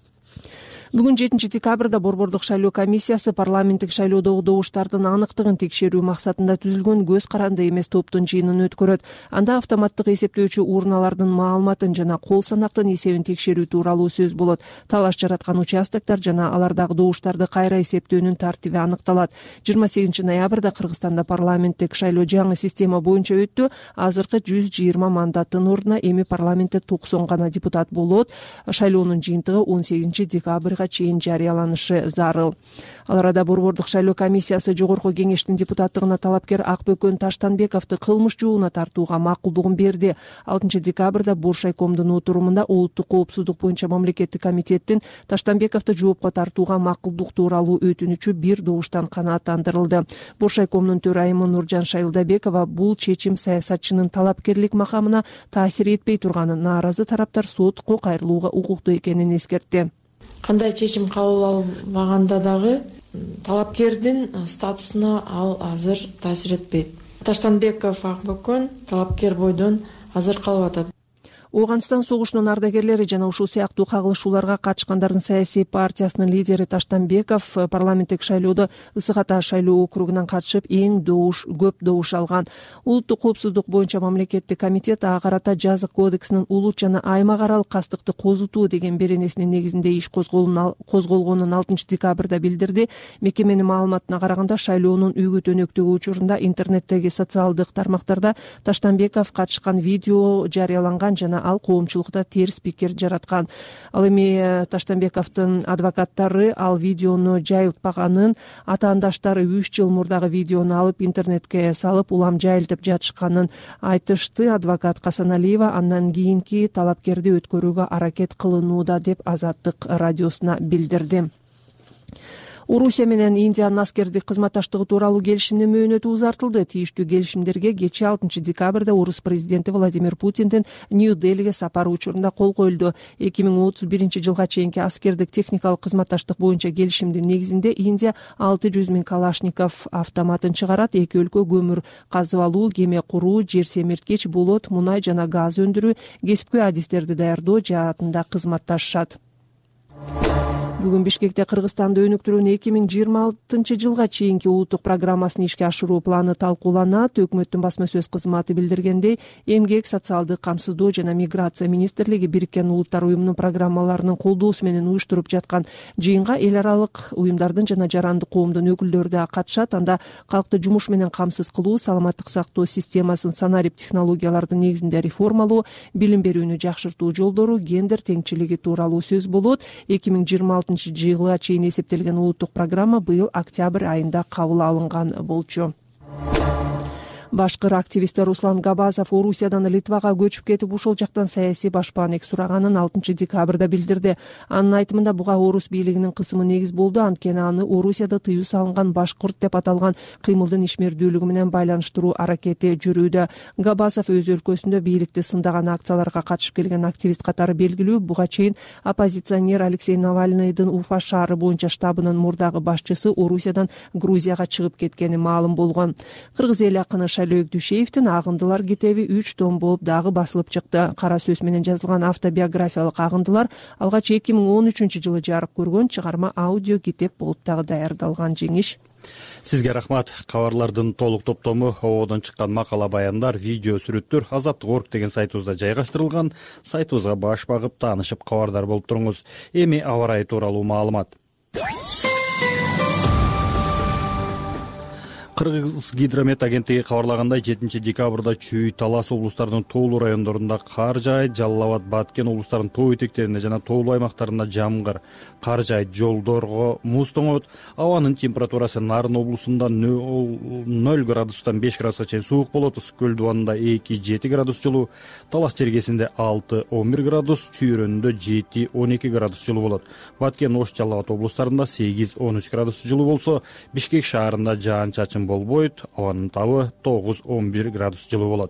Бүгүн жетинчи декабрда Борбордук шайлоо комиссиясы парламенттик шайлоодогу добуштардын аныктыгын текшерүү максатында түзүлгөн көз каранды эмес топтун жыйынын өткөрөт. Анда автоматтык эсептөөчү урналардын маалыматын жана кол санактын эсебин текшерүү тууралуу сөз болот. Талаш жараткан участоктор жана алардагы добуштарды кайра эсептөөнүн тартиби аныкталат. жыйырма сегизинчи ноябрда Кыргызстанда парламенттик шайлоо жаңы система боюнча өттү. Азыркы жүз жыйырма мандаттын ордуна эми парламентте токсон гана депутат болот. Шайлоонун жыйынтыгы он сегизинчи декабрга чейин жарыяланышы зарыл. Ал арада Борбордук шайлоо комиссиясы жогорку кеңештин депутаттыгына талапкер Акбөкөн Таштанбековду кылмыш жообуна тартууга макулдугун берди. алтынчы декабрда Боршайкомдун отурумунда улуттук коопсуздук боюнча мамлекеттик комитеттин Таштанбековду жоопко тартууга макулдук тууралуу өтүнүчү бир добуштан канааттандырылды. Боршайкомдун төрайымы Нуржан Шайылдабекова бул чечим саясатчынын талапкерлик макамына таасир этпей турганын, нааразы тараптар сотко кайрылууга укуктуу экенин эскертти. Кандай чечим кабыл албаганда дагы талапкердин статусуна ал азыр таасир этпейт. Таштанбеков Акбөкөн талапкер бойдон азыр калып атат. Оогандстан согушунун ардагерлери жана ушул сыяктуу кагылышууларга катышкандардын саясий партиясынын лидери Таштанбеков парламенттик шайлоодо Ысык Ата шайлоо округунан катышып эң добуш көп добуш алган. Улуттук коопсуздук боюнча мамлекеттик комитет ага карата жазык кодексинин улут жана аймак аралык кастыкты козутуу деген беренесинин негизинде иш козголгонун алтынчы декабрда билдирди. Мекеменин маалыматына караганда, шайлоонун үгүт өнөктөгү учурунда интернеттеги социалдык тармактарда Таштанбеков катышкан видео жарыяланган жана ал коомчулукта терс пикир жараткан. Ал эми Таштанбековдун адвокаттары ал видеону жайылтпаганын, атаандаштары үч жыл мурдагы видеону алып интернетке салып улам жайылтып жатышканын айтышты. Адвокат Касаналиева андан кийинки талапкерди өткөрүүгө аракет кылынууда деп Азаттык радиосуна билдирди. Орусия менен Индиянын аскердик кызматташтыгы тууралуу келишимдин мөөнөтү узартылды. Тийиштүү келишимдерге кечээ алтынчы декабрда орус президенти Владимир Путиндин Нью-Делиге сапары учурунда кол коюлду. эки миң отуз биринчи жылга чейинки аскердик техникалык кызматташтык боюнча келишимдин негизинде Индия алты жүз миң калашников автоматын чыгарат. Эки өлкө көмүр казып алуу, кеме куруу, жер семирткич, болот, мунай жана газ өндүрүү, кесипкөй адистерди даярдоо жаатында кызматташышат. Бүгүн Бишкекте Кыргызстанды өнүктүрүүнүн эки миң жыйырма алтынчы жылга чейинки улуттук программасын ишке ашыруу планы талкууланат. Өкмөттүн басма сөз кызматы билдиргендей, эмгек, социалдык камсыздоо жана миграция министрлиги Бириккен Улуттар уюмунун программаларынын колдоосу менен уюштуруп жаткан жыйынга эл аралык уюмдардын жана жарандык коомдун өкүлдөрү да катышат. Анда калкты жумуш менен камсыз кылуу, саламаттык сактоо системасын санарип технологиялардын негизинде реформалоо, билим берүүнү жакшыртуу жолдору, гендер теңчилиги тууралуу сөз болот. эки миң жыйырма алтынчы жылга чейин эсептелген улуттук программа быйыл октябрь айында кабыл алынган болчу. Башкыр активисти Руслан Габазов Орусиядан Литвага көчүп кетип ушул жактан саясий башпаанек сураганын алтынчы декабрда билдирди. Анын айтымында буга орус бийлигинин кысымы негиз болду, анткени аны Орусияда тыюу салынган башкырт деп аталган кыймылдын ишмердүүлүгү менен байланыштыруу аракети жүрүүдө. Габазов өз өлкөсүндө бийликти сындаган акцияларга катышып келген активист катары белгилүү. Буга чейин оппозиционер Алексей Навальныйдын Уфа шаары боюнча штабынын мурдагы башчысы Орусиядан Грузияга чыгып кеткени маалым болгон. Кыргыз эл акыны Шайлоок Дүйшеевдин Агындылар китеби үч том болуп дагы басылып чыкты. Кара сөз менен жазылган автобиографиялык Агындылар алгач эки миң он үчүнчү жылы жарык көргөн чыгарма аудио китеп болуп дагы даярдалган. Жеңиш. Сизге рахмат. Кабарлардын толук топтому, ободон чыккан макала баяндар, видео сүрөттөр азаттык орг деген сайтыбызда жайгаштырылган. Сайтыбызга баш багып таанышып кабардар болуп туруңуз. Эми аба ырайы тууралуу маалымат. Кыргыз гидромет агенттиги кабарлагандай, жетинчи декабрда Чүй, Талас облустарынын тоолуу райондорунда кар жаайт, Жалал Абад, Баткен облустарынын тоо этектеринде жана тоолуу аймактарында жамгыр, кар жаайт, жолдорго муз тоңот. Абанын температурасы Нарын облусунда ноль градустан беш градуска чейин суук болот, Ысык көл дубанында эки жети градус жылуу, Талас чергесинде алты он бир градус, Чүйрөндө жети он эки градус жылуу болот. Баткен, Ош, Жалал Абад облустарында сегиз он үч градус жылуу болсо, Бишкек шаарында жаан-чачын болбойт, абанын табы тогуз он бир градус жылуу болот.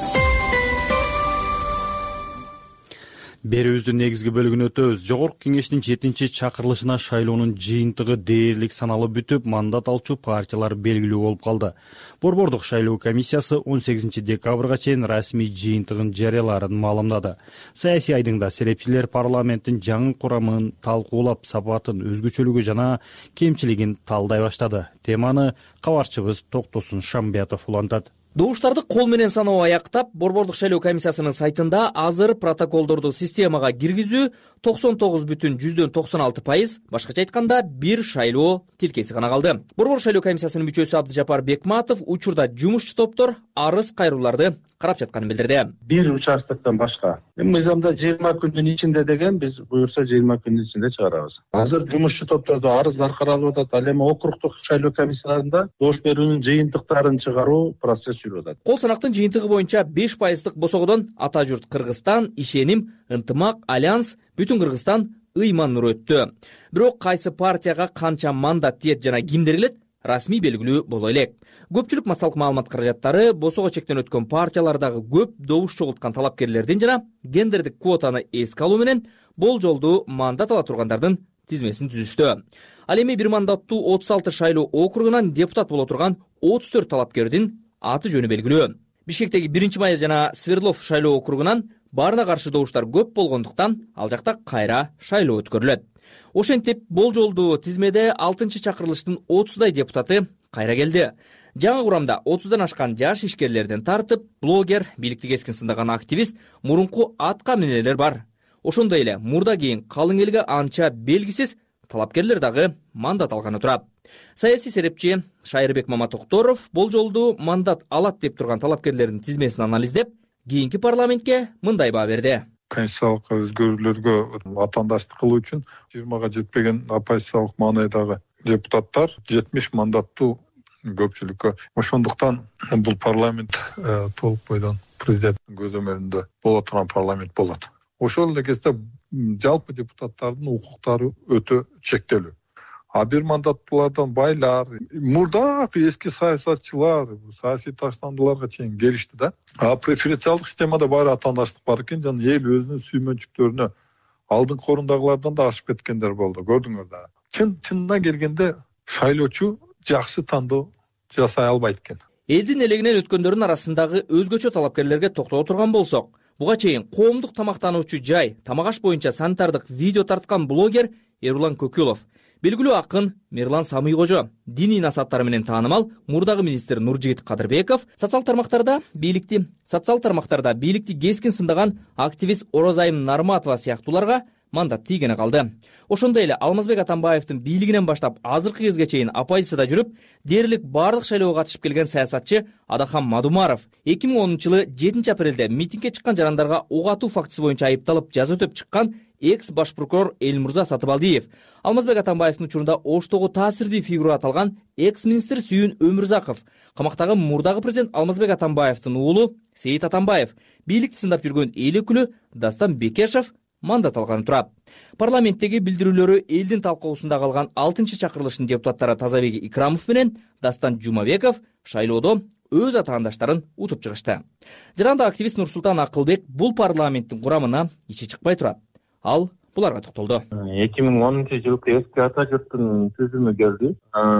Берүүбүздүн негизги бөлүгүнө өтөбүз. Жогорку кеңештин жетинчи чакырылышына шайлоонун жыйынтыгы дээрлик саналып бүтүп, мандат алчу партиялар белгилүү болуп калды. Борбордук шайлоо комиссиясы он сегизинчи декабрга чейин расмий жыйынтыгын жарыялаарын маалымдады. Саясий айдыңда серепчилер парламенттин жаңы курамын талкуулап, сапатын, өзгөчөлүгү жана кемчилигин талдай баштады. Теманы кабарчыбыз Токтосун Шамбиятов улантат. Добуштарды кол менен саноо аяктап, Борбордук шайлоо комиссиясынын сайтында азыр протоколдорду системага киргизүү токсон тогуз бүтүн жүздөн токсон алты пайыз, башкача айтканда бир шайлоо тилкеси гана калды. Борбор шайлоо комиссиясынын мүчөсү Абдыжапар Бекматов учурда жумушчу топтор арыз кайрууларды карап жатканын билдирди. Бир участоктон башка. Мыйзамда жыйырма күндүн ичинде деген, биз буюрса жыйырма күндүн ичинде чыгарабыз. Азыр жумушчу топтордо арыздар каралып атат. Ал эми округдук шайлоо комиссияларында добуш берүүнүн жыйынтыктарын чыгаруу процесс жүрүп атат. Кол санактын жыйынтыгы боюнча беш пайыздык босогодон Ата журт Кыргызстан, Ишеним, Ынтымак, Альянс, Бүтүн Кыргызстан, Ыйман Нур өттү. Бирок кайсы партияга канча мандат тиет жана кимдер келет расмий белгилүү боло элек. Көпчүлүк массалык маалымат каражаттары босого чектен өткөн партиялардагы көп добуш чогулткан талапкерлердин жана гендердик квотаны эске алуу менен болжолдуу мандат ала тургандардын тизмесин түзүштү. Ал эми бир мандаттуу отуз алты шайлоо округунан депутат боло турган отуз төрт талапкердин аты жөнү белгилүү. Бишкектеги биринчи май жана Свердлов шайлоо округунан баарына каршы добуштар көп болгондуктан ал жакта кайра шайлоо өткөрүлөт. Ошентип болжолдуу тизмеде алтынчы чакырылыштын отуздай депутаты кайра келди. Жаңы курамда отуздан ашкан жаш ишкерлерден тартып, блогер, бийликти кескин сындаган активист, мурунку атка минелер бар. Ошондой эле мурда кийин калың элге анча белгисиз талапкерлер дагы мандат алганы турат. Саясий серепчи Шайырбек Маматокторов болжолдуу мандат алат деп турган талапкерлердин тизмесин анализдеп, кийинки парламентке мындай баа берди. Конституциялык өзгөрүүлөргө атаандаштык кылуу үчүн жыйырмага жетпеген оппозициялык маанайдагы депутаттар жетимиш мандаттуу көпчүлүккө. Ошондуктан бул парламент толук бойдон президенттин көзөмөлүндө боло турган парламент болот. Ошол эле кезде жалпы депутаттардын укуктары өтө чектелүү. А бир мандаттуулардан байлар, мурдакы эски саясатчылар, саясий таштандыларга чейин келишти да. А преференциалдык системада баары атаандаштык бар экен, жана эл өзүнүн сүймөнчүктөрүнө алдыңкы орундагылардан да ашып кеткендер болду. Көрдүңөр да. Чын чынына келгенде шайлоочу жакшы тандоо жасай албайт экен. Элдин элегинен өткөндөрдүн арасындагы өзгөчө талапкерлерге токтоло турган болсок, буга чейин коомдук тамактануучу жай, тамак аш боюнча санитардык видео тарткан блогер Эрулан Көкүлов, белгилүү акын Мирлан Самыйкожо, диний насааттары менен таанымал мурдагы министр Нуржигит Кадырбеков, социал тармактарда бийликти социал тармактарда бийликти кескин сындаган активист Орозайым Нарматова сыяктууларга мандат тийгени калды. Ошондой эле Алмазбек Атамбаевдин бийлигинен баштап азыркы кезге чейин оппозицияда жүрүп, дээрлик бардык шайлоого катышып келген саясатчы Адахан Мадумаров эки миң онунчу жылы жетинчи апрелде митингге чыккан жарандарга ок атуу фактысы боюнча айыпталып жаза өтөп чыккан экс баш прокурор Элмурза Сатыбалдиев, Алмазбек Атамбаевдин учурунда Оштогу таасирдүү фигура аталган экс министр Сүйүн Өмүрзаков, камактагы мурдагы президент Алмазбек Атамбаевдин уулу Сейит Атамбаев, бийликти сындап жүргөн эл өкүлү Дастан Бекешев мандат алганы турат. Парламенттеги билдирүүлөрү элдин талкуусунда калган алтынчы чакырылыштын депутаттары Тазабек Икрамов менен Дастан Жумабеков шайлоодо өз атаандаштарын утуп чыгышты. Жаранда активист Нурсултан Акылбек бул парламенттин курамына ичи чыкпай турат. Ал буларга токтолду. эки миң онунчу жылкы эски ата журттун түзүмү келди.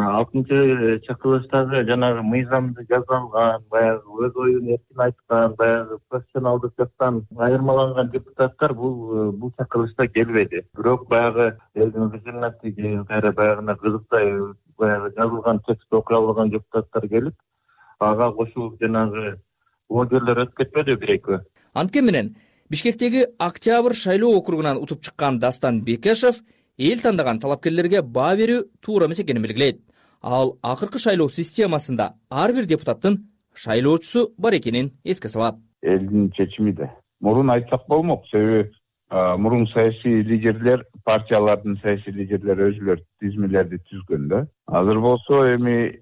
алтынчы чакырылыштагы жанагы мыйзамды жазалган, баягы өз оюн эркин айткан, баягы профессионалдык жактан айырмаланган депутаттар бул бул чакырылышта келбеди. Бирок баягы элдин кызматтыгы кайра баягына кызыктай баягы жазылган текстти окуй алган депутаттар келип, ага кошулуп жанагы блогерлер өтүп кетпеди бир-экөө. Анткени менен Бишкектеги Октябрь шайлоо округунан утуп чыккан Дастан Бекешев эл тандаган талапкерлерге баа берүү туура эмес экенин белгилейт. Ал акыркы шайлоо системасында ар бир депутаттын шайлоочусу бар экенин эске салат. Элдин чечими да. Мурун айтсак болмок, себеби мурун саясий лидерлер, партиялардын саясий лидерлери өзүлөр тизмелерди түзгөн да. Азыр болсо эми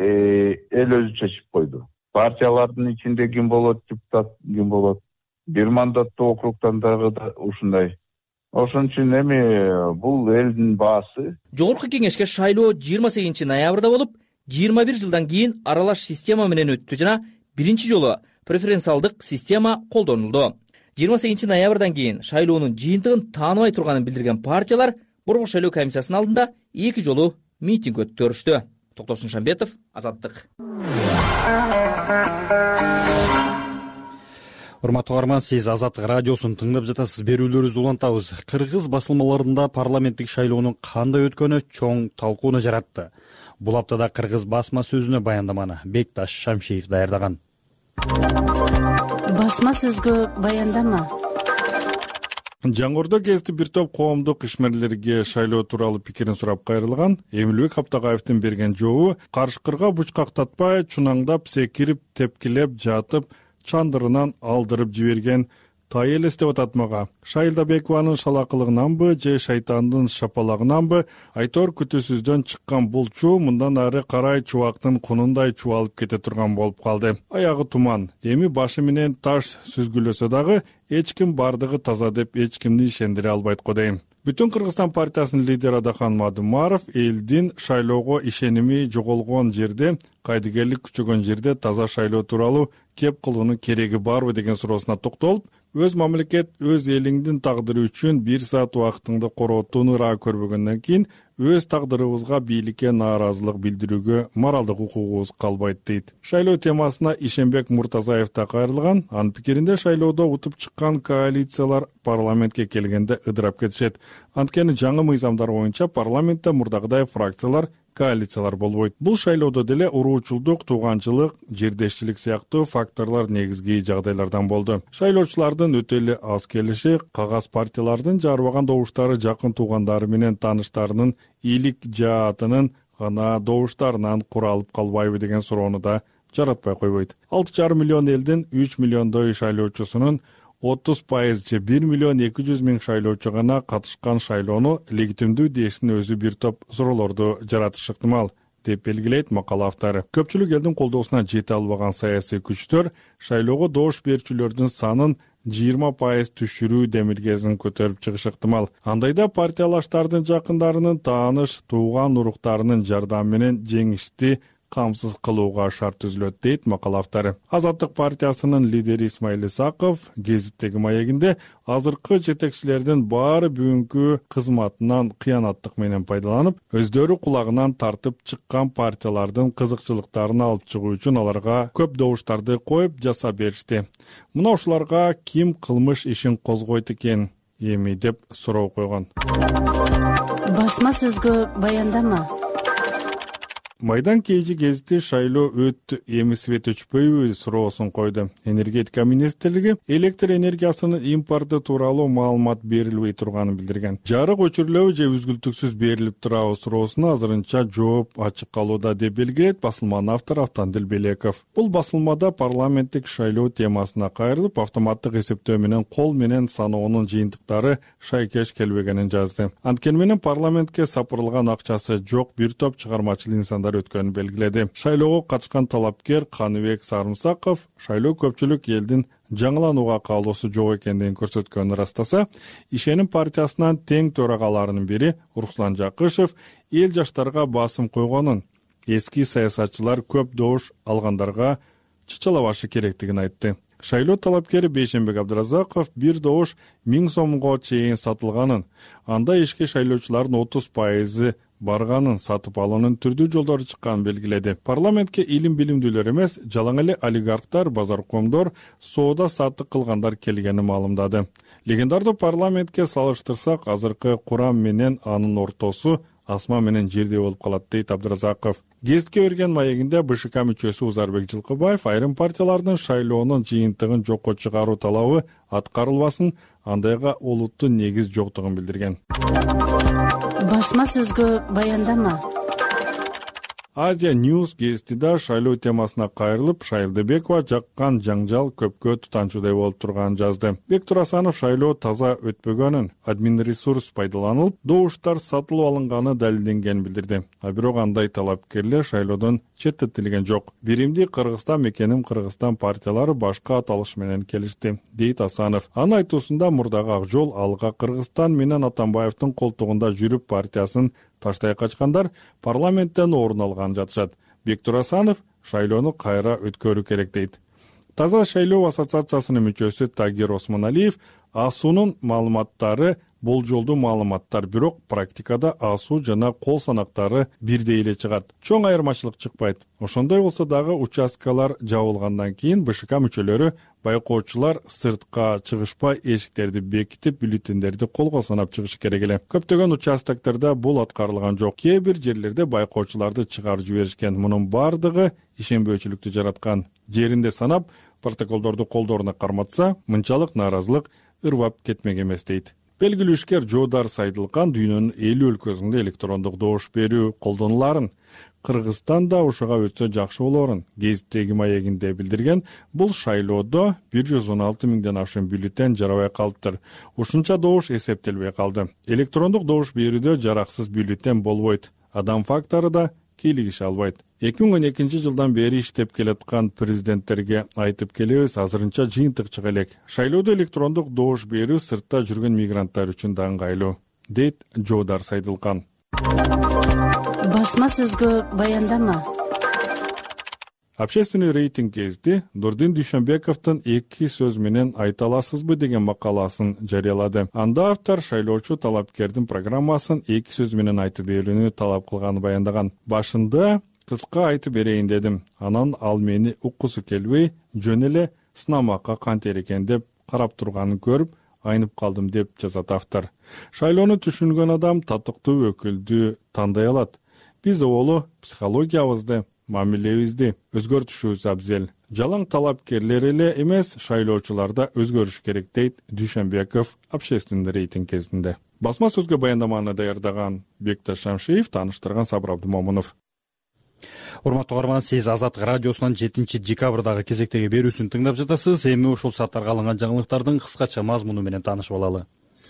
эл өзү чечип койду. Партиялардын ичинде ким болот, депутат ким болот. Бир мандаттуу округтан дагы да ушундай. Ошон үчүн эми бул элдин баасы. Жогорку кеңешке шайлоо жыйырма сегизинчи ноябрда болуп, жыйырма бир жылдан кийин аралаш система менен өттү жана биринчи жолу преференциалдык система колдонулду. жыйырма сегизинчи ноябрдан кийин шайлоонун жыйынтыгын тааныбай турганын билдирген партиялар Борбор шайлоо комиссиясынын алдында эки жолу митинг өткөрүштү. Токтосун Шамбетов, Азаттык. Урматтуу угарман, сиз Азаттык радиосун тыңдап жатасыз. Берүүлөрүбүздү улантабыз. Кыргыз басылмаларында парламенттик шайлоонун кандай өткөнү чоң талкууну жаратты. Бул аптада Кыргыз басма сөзүнө баяндаманы Бекташ Шамшиев даярдаган. Басма сөзгө баяндама. Жаңгордо кезди бир топ коомдук ишмерлерге шайлоо тууралуу пикирин сурап кайрылган. Эмилбек Каптагаевдин берген жообу карышкырга бучкактатпай, чунаңдап, секирип, тепкилеп жатып, чандырынан алдырып жиберген тай элес деп атат мага. Шайлдабекованын шалакылыгынанбы же шайтандын шапалагынанбы айтор күтүүсүздөн чыккан бул чуу мындан ары карай чубактын кунундай чубалып кете турган болуп калды. Аягы туман, эми башы менен таш сүзгүлөсө дагы эч ким бардыгы таза деп эч кимди ишендире албайт го дейм. Бүтүн Кыргызстан партиясынын лидери Адахан Мадумаров элдин шайлоого ишеними жоголгон жерде, кайдыгерлик күчөгөн жерде таза шайлоо тууралуу кеп кылуунун кереги барбы деген суроосуна токтолуп, өз мамлекет, өз элиңдин тагдыры үчүн бир саат убактыңды коротууну ыраа көрбөгөндөн кийин өз тагдырыбызга бийликке нааразылык билдирүүгө моралдык укугубуз калбайт дейт. Шайлоо темасына Ишенбек Муртазаев да кайрылган. Анын пикиринде шайлоодо утуп чыккан коалициялар парламентке келгенде ыдырап кетишет. Анткени жаңы мыйзамдар боюнча парламентте мурдагыдай фракциялар, коалициялар болбойт. Бул шайлоодо деле уруучулдук, тууганчылык, жердешчилик сыяктуу факторлор негизги жагдайлардан болду. Шайлоочулардын өтө эле аз келиши, кагаз партиялардын жарбаган добуштары жакын туугандары менен тааныштарынын ийлик жаатынын гана добуштарынан куралып калбайбы деген суроону да жаратпай койбойт. алты жарым миллион элдин үч миллиондой шайлоочусунун отуз пайыз же бир миллион эки жүз миң шайлоочу гана катышкан шайлоону легитимдүү дээштин өзү бир топ суроолорду жаратышы ыктымал деп белгилейт макала автору. Көпчүлүк элдин колдоосуна жете албаган саясий күчтөр шайлоого добуш берүүчүлөрдүн санын жыйырма пайыз түшүрүү демилгесин көтөрүп чыгышы ыктымал. Андайда партиялаштардын жакындарынын тааныш, тууган уруктарынын жардамы менен жеңишти камсыз кылууга шарт түзүлөт дейт макала автору. Азаттык партиясынын лидери Исмаил Исаков гезиттеги маегинде азыркы жетекчилердин баары бүгүнкү кызматынан кыянаттык менен пайдаланып, өздөрү кулагынан тартып чыккан партиялардын кызыкчылыктарын алып чыгуу үчүн аларга көп добуштарды коюп жасап беришти. Мына ушуларга ким кылмыш ишин козгойт экен эми деп суроо койгон. Басма сөзгө баяндама. Майдан кейжи гезити шайлоо өттү, эми свет өчпөйбү суроосун койду. Энергетика министрлиги электр энергиясынын импорты тууралуу маалымат берилбей турганын билдирген. Жарык өчүрүлөбү же үзгүлтүксүз берилип турабы суроосуна азырынча жооп ачык калууда деп белгилейт басылманын автору Автандил Белеков. Бул басылмада парламенттик шайлоо темасына кайрылып, автоматтык эсептөө менен кол менен саноонун жыйынтыктары шайкеш келбегенин жазды. Анткени менен парламентке сапырылган акчасы жок бир топ чыгармачыл инсандар өткөнүн белгиледи. Шайлоого катышкан талапкер Каныбек Сарымсаков шайлоо көпчүлүк элдин жаңыланууга каалоосу жок экендигин көрсөткөнүн ырастаса, Ишеним партиясынан тең төрагаларынын бири Руслан Жакышев эл жаштарга басым койгонун, эски саясатчылар көп добуш алгандарга чычалабашы керектигин айтты. Шайлоо талапкери Бейшенбек Абдыразаков бир добуш миң сомго чейин сатылганын, анда ишке шайлоочулардын отуз пайызы барганын, сатып алуунун түрдүү жолдору чыкканын белгиледи. Парламентке илим билимдүүлөр эмес, жалаң эле олигархтар, базаркомдор, соода саттык кылгандар келгенин маалымдады. Легендарды парламентке салыштырсак, азыркы курам менен анын ортосу асма менен жердей болуп калат дейт Абдыразаков. Гезитке берген маегинде БШК мүчөсү Узарбек Жылкыбаев айрым партиялардын шайлоонун жыйынтыгын жокко чыгаруу талабы аткарылбасын, андайга олуттун негиз жоктугун билдирген. Басма сөзгө баяндама. Азия News гезитиде шайлоо темасына кайрылып, Шайлдыбекова жаккан жаңжал көпкө тутанчудай болуп турганын жазды. Бектур Асанов шайлоо таза өтпөгөнүн, админ ресурс пайдаланылып, добуштар сатылып алынганы далилденгенин билдирди. А бирок андай талапкерлер шайлоодон четтетилген жок. Биримди Кыргызстан мекеним Кыргызстан партиялары башка аталыш менен келишти, дейт Асанов. Анын айтуусунда мурдагы Ак жол алга Кыргызстан менен Атамбаевдин колтугунда жүрүп партиясын таштай качкандар парламенттен орун алган жатышат. Бектур Асанов шайлоону кайра өткөрүү керек дейт. Таза шайлоо ассоциациясынын мүчөсү Тагир Осмоналиев АСУнун маалыматтары болжолдуу маалыматтар, бирок практикада АСУ жана кол санактары бирдей эле чыгат. Чоң айырмачылык чыкпайт. Ошондой болсо дагы участкалар жабылгандан кийин БШК мүчөлөрү байкоочулар сыртка чыгышпай эшиктерди бекитип, бюллетендерди колго санап чыгышы керек эле. Көптөгөн участоктарда бул аткарылган жок. Кээ бир жерлерде байкоочуларды чыгарып жиберишкен. Мунун бардыгы ишенбөөчүлүктү жараткан. Жеринде санап, протоколдорду колдоруна карматса, мынчалык нааразылык ырбап кетмек эмес дейт. Белгилүү ишкер Жоодар Сайдылкан дүйнөнүн элүү өлкөсүндө электрондук добуш берүү колдонуларын, Кыргызстанда ушуга өтсө жакшы болорун гезиттеги маегинде билдирген. Бул шайлоодо бир жүз он алты миңден ашуун бюллетен жарабай калыптыр. Ушунча добуш эсептелбей калды. Электрондук добуш берүүдө жараксыз бюллетен болбойт. Адам фактору да кийлигише албайт. эки миң он экинчи жылдан бери иштеп келаткан президенттерге айтып келебиз, азырынча жыйынтык чыга элек. Шайлоодо электрондук добуш берүү сыртта жүргөн мигранттар үчүн да ыңгайлуу, дейт Жоодар Сайдылкан. Басма сөзгө баяндама. Общественный рейтинг гезити Нурдин Дүйшөнбековдун эки сөз менен айта аласызбы деген макаласын жарыялады. Анда автор шайлоочу талапкердин программасын эки сөз менен айтып берүүнү талап кылганын баяндаган. Башында кыска айтып берейин дедим. Анан ал мени уккусу келбей, жөн эле сынамакка кантер экен деп карап турганын көрүп, айнып калдым деп жазат автор. Шайлоону түшүнгөн адам татыктуу өкүлдү тандай алат. Биз оболу психологиябызды, мамилебизди өзгөртүшүбүз абзел. Жалаң талапкерлер эле эмес, шайлоочуларда өзгөрүш керек, дейт Дүйшөнбеков общественный рейтинг кезинде. Басма сөзгө баяндаманы даярдаган Бекташ Шамшиев, тааныштырган Сабыр Абдымомунов. урматтуу каарман, сиз Азаттык радиосунан жетинчи декабрдагы кезектеги берүүсүн тыңдап жатасыз. Эми ушул сааттарга алынган жаңылыктардын кыскача мазмуну менен таанышып алалы.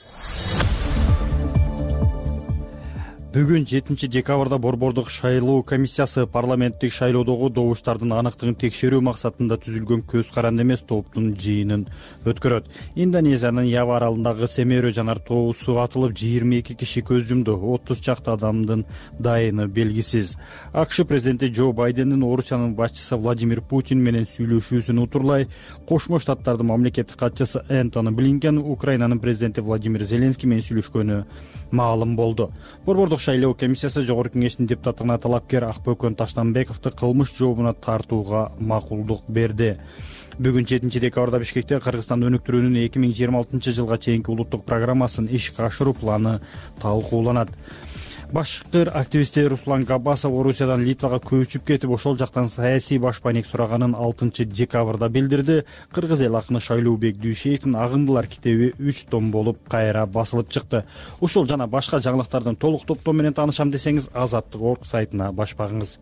Бүгүн жетинчи декабрда Борбордук шайлоо комиссиясы парламенттик шайлоодогу добуштардын аныктыгын текшерүү максатында түзүлгөн көз каранды эмес топтун жыйынын өткөрөт. Индонезиянын Ява аралындагы Семеро жанар тоосу атылып, жыйырма эки киши көз жумду, отуз чакты адамдын дайыны белгисиз. АКШ президенти Джо Байдендин Орусиянын башчысы Владимир Путин менен сүйлөшүүсүн утурлай, Кошмо Штаттардын мамлекеттик катчысы Энтони Блинкен Украинанын президенти Владимир Зеленский менен сүйлөшкөнү маалым болду. Борбордук шайлоо комиссиясы Жогорку кеңештин депутаттыгына талапкер Акбөкөн Таштанбековду кылмыш жообуна тартууга макулдук берди. Бүгүн жетинчи декабрда Бишкекте Кыргызстан өнүктүрүүнүн эки миң жыйырма алтынчы жылга чейинки улуттук программасын ишке ашыруу планы талкууланат. Башкыр активисти Руслан Габбасов Орусиядан Литвага көчүп кетип, ошол жактан саясий башпайник сураганын алтынчы декабрда билдирди. Кыргыз эл акыны Шайлообек Дүйшеевдин Агымдылар китеби үч том болуп кайра басылып чыкты. Ушул жана башка жаңылыктардын толук топтоо менен таанышам десеңиз, Азаттык орг сайтына баш багыңыз.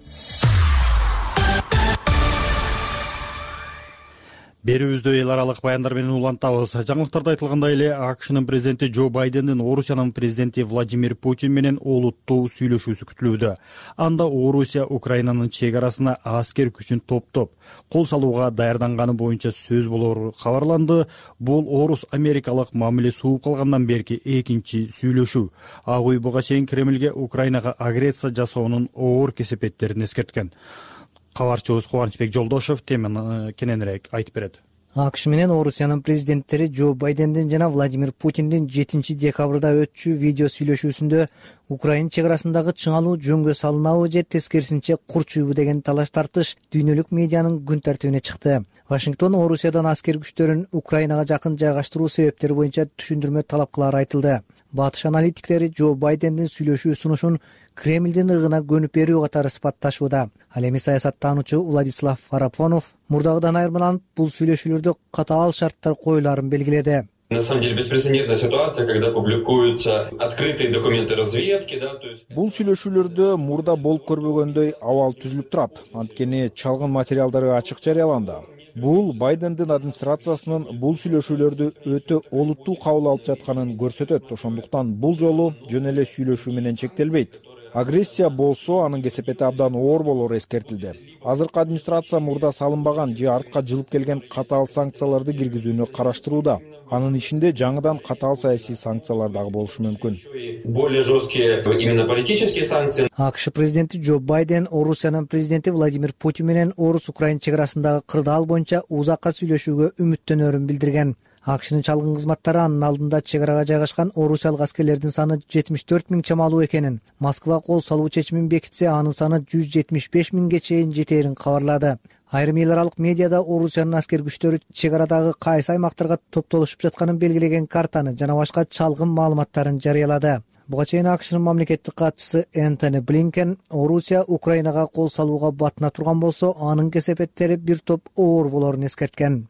Берүүбүздө эл аралык баяндар менен улантабыз. Жаңылыктарда айтылгандай эле, АКШнын президенти Джо Байдендин Орусиянын президенти Владимир Путин менен олуттуу сүйлөшүүсү күтүлүүдө. Анда Орусия Украинанын чек арасына аскер күчүн топтоп, кол салууга даярданганы боюнча сөз болору кабарланды. Бул орус америкалык мамиле сууп калгандан берки экинчи сүйлөшүү. Ак үй буга чейин Кремлге Украинага агрессия жасоонун оор кесепеттерин эскерткен. Кабарчыбыз Кубанычбек Жолдошов теманы кененирээк айтып берет. АКШ менен Орусиянын президенттери Джо Байдендин жана Владимир Путиндин жетинчи декабрда өтчү видео сүйлөшүүсүндө Украина чек арасындагы чыңалуу жөнгө салынабы же тескерисинче курчуйбу деген талаш тартыш дүйнөлүк медианын күн тартибине чыкты. Вашингтон Орусиядан аскер күчтөрүн Украинага жакын жайгаштыруу себептери боюнча түшүндүрмө талап кылары айтылды. Батыш аналитиктери Джо Байдендин сүйлөшүү сунушун Кремлдин ыргына көнүп берүү катары сыпатташууда. Ал эми саясаттануучу Владислав Фарапонов мурдагыдан айырмаланып, бул сүйлөшүүлөрдө катаал шарттар коюларын белгиледи. На самом деле беспрецедентная ситуация, когда публикуются открытые документы разведки, да, то есть. Бул сүйлөшүүлөрдө мурда болуп көрбөгөндөй абал түзүлүп турат. Анткени чалгын материалдары ачык жарыяланды. Бул Байдендин администрациясынын бул сүйлөшүүлөрдү өтө олуттуу кабыл алып жатканын көрсөтөт. Ошондуктан бул жолу жөн эле сүйлөшүү менен чектелбейт. Агрессия болсо, анын кесепети абдан оор болору эскертилди. Азыркы администрация мурда салынбаган же артка жылып келген катаал санкцияларды киргизүүнү караштырууда. Анын ичинде жаңыдан катаал саясий санкциялар дагы болушу мүмкүн. Более жесткие именно политические санкции. АКШ президенти Джо Байден Орусиянын президенти Владимир Путин менен Орус-Украина чек арасындагы кырдаал боюнча узакка сүйлөшүүгө үмүттөнөрүн билдирген. АКШнын чалгын кызматтары анын алдында чек арага жайгашкан орусиялык аскерлердин саны жетимиш төрт миң чамалуу экенин, Москва кол салуу чечимин бекитсе, анын саны жүз жетимиш беш миңге чейин жетээрин кабарлады. Айрым эл аралык медиада Орусиянын аскер күчтөрү чек арадагы кайсы аймактарга топтолушуп жатканын белгилеген картаны жана башка чалгын маалыматтарын жарыялады. Буга чейин АКШнын мамлекеттик катчысы Энтони Блинкен Орусия Украинага кол салууга батына турган болсо, анын кесепеттери бир топ оор болорун эскерткен.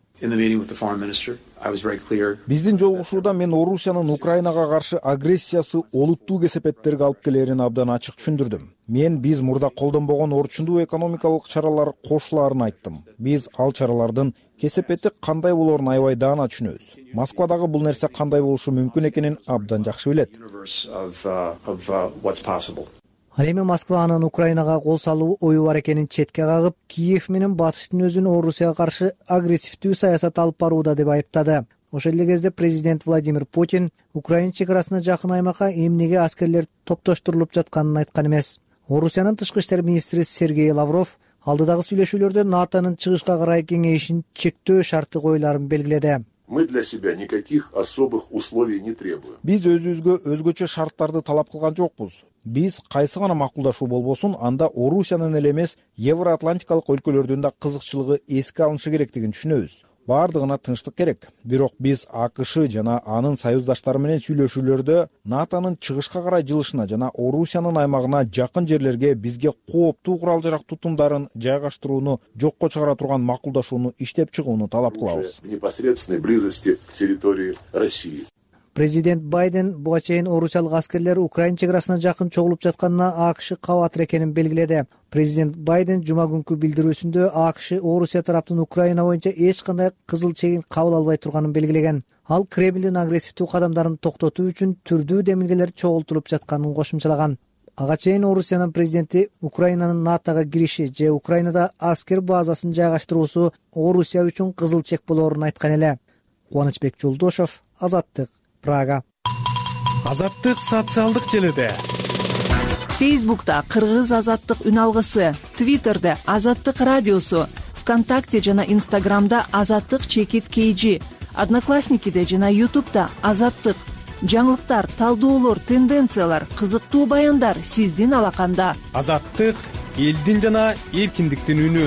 Биздин жолугушууда мен Орусиянын Украинага каршы агрессиясы олуттуу кесепеттерге алып келерин абдан ачык түшүндүрдүм. Мен биз мурда колдонбогон орчундуу экономикалык чаралар кошулаарын айттым. Биз ал чаралардын кесепети кандай болорун аябай даана түшүнөбүз. Москвадагы бул нерсе кандай болушу мүмкүн экенин абдан жакшы билет. Ал эми Москва анын Украинага кол салуу ою бар экенин четке кагып, Киев менен Батыштын өзүн Орусияга каршы агрессивдүү саясат алып барууда деп айыптады. Ошол эле кезде президент Владимир Путин Украина чек арасына жакын аймакка эмнеге аскерлер топтоштурулуп жатканын айткан эмес. Орусиянын тышкы иштер министри Сергей Лавров алдыдагы сүйлөшүүлөрдө НАТОнун чыгышка карай кеңейишин чектөө шарты коюларын белгиледи. Мы для себя никаких особых условий не требуем. Биз өзүбүзгө өзгөчө шарттарды талап кылган жокпуз. Биз кайсы гана макулдашуу болбосун, анда Орусиянын эле эмес, Евроатлантикалык өлкөлөрдүн да кызыкчылыгы эске алынышы керектигин түшүнөбүз. Бардыгына тынчтык керек. Бирок биз АКШ жана анын союздаштары менен сүйлөшүүлөрдө НАТОнун чыгышка карай жылышына жана Орусиянын аймагына жакын жерлерге бизге кооптуу курал-жарак тутумдарын жайгаштырууну жокко чыгара турган макулдашууну иштеп чыгууну талап кылабыз. В непосредственной близости к территории России. Президент Байден буга чейин орусиялык аскерлер Украина чек арасына жакын чогулуп жатканына АКШ кабатыр экенин белгиледи. Президент Байден жума күнкү билдирүүсүндө АКШ Орусия тараптын Украина боюнча эч кандай кызыл чегин кабыл албай турганын белгилеген. Ал Кремлдин агрессивдүү кадамдарын токтотуу үчүн түрдүү демилгелер чогултулуп жатканын кошумчалаган. Ага чейин Орусиянын президенти Украинанын НАТОго кириши же Украинада аскер базасын жайгаштыруусу Орусия үчүн кызыл чек болоорун айткан эле. Кубанычбек Жолдошов, Азаттык, Прага. Азаттык социалдык желиде. Фейсбукта Кыргыз Азаттык үн алгысы, Твиттерде Азаттык радиосу, ВКонтакте жана Инстаграмда Азаттык чекит кейжи, Одноклассникиде жана Ютубта Азаттык. Жаңылыктар, талдоолор, тенденциялар, кызыктуу баяндар сиздин алаканда. Азаттык элдин жана эркиндиктин үнү.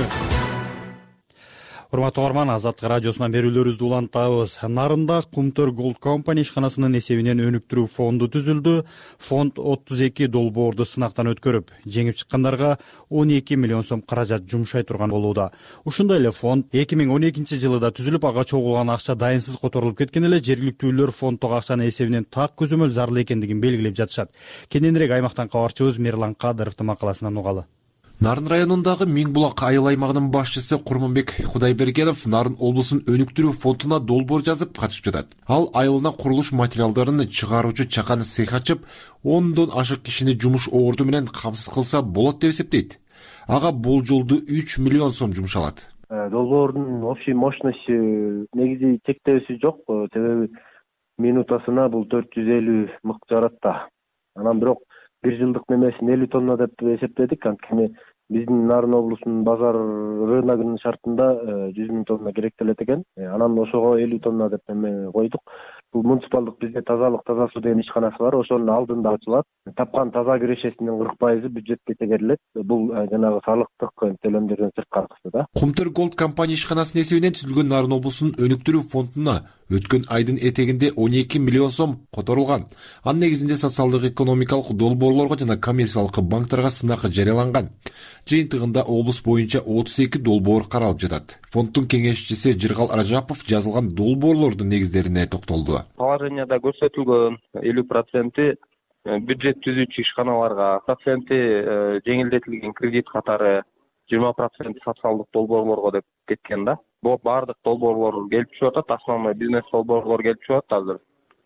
Урматтуу угарман, Азаттык радиосунан берүүлөрүбүздү улантабыз. Нарында Кумтөр Gold Company ишканасынын эсебинен өнүктүрүү фонду түзүлдү. Фонд отуз эки долбоорду сынактан өткөрүп, жеңип чыккандарга он эки миллион сом каражат жумшай турган болууда. Ушундай эле фонд эки миң он экинчи жылыда түзүлүп, ага чогулган акча дайынсыз которулуп кеткен эле жергиликтүүлөр фонддогу акчанын эсебинен так көзөмөл зарыл экендигин белгилеп жатышат. Кененирээк аймактан кабарчыбыз Мерлан Кадыровдун макаласынан угалы. Нарын районундагы Миңбулак айыл аймагынын башчысы Курманбек Кудайбергенов Нарын облусун өнүктүрүү фондуна долбоор жазып катышып жатат. Ал айылына курулуш материалдарын чыгаруучу чакан цех ачып, ондон ашык кишини жумуш орду менен камсыз кылса болот деп эсептейт. Ага бул жолду үч миллион сом жумшалат. Долбоордун общий мощности негизи чектөөсү жок, себеби минутасына бул төрт жүз элүү мык жарат да. Анан бирок бир жылдык немесин элүү тонна деп эсептедик. Анткени биздин Нарын облусунун базар рыногунун шартында жүз миң тонна керектелет экен. Анан ошого элүү тонна деп эме койдук. Бул муниципалдык бизде тазалык таза суу деген ишканасы бар, ошонун алдында ачылат. Тапкан таза кирешесинин кырк пайызы бюджетке тегерилет. Бул жанагы салыктык төлөмдөрдөн сырткары кысты да. Кумтөр Gold компания ишканасынын эсебинен түзүлгөн Нарын облусунун өнүктүрүү фондуна өткөн айдын этегинде он эки миллион сом которулган. Анын негизинде социалдык экономикалык долбоорлорго жана коммерциялык банктарга сынак жарыяланган. Жыйынтыгында облус боюнча отуз эки долбоор каралып жатат. Фонддун кеңешчиси Жыргал Ражапов жазылган долбоорлордун негиздерине токтолду. Положенияда көрсөтүлгөн элүү проценти бюджет түзүүчү ишканаларга, проценти жеңилдетилген кредит катары, жыйырма процент социалдык долбоорлорго деп кеткен да. Бул баардык долбоорлор келип түшүп атат, основной бизнес долбоорлор келип түшүп атат азыр.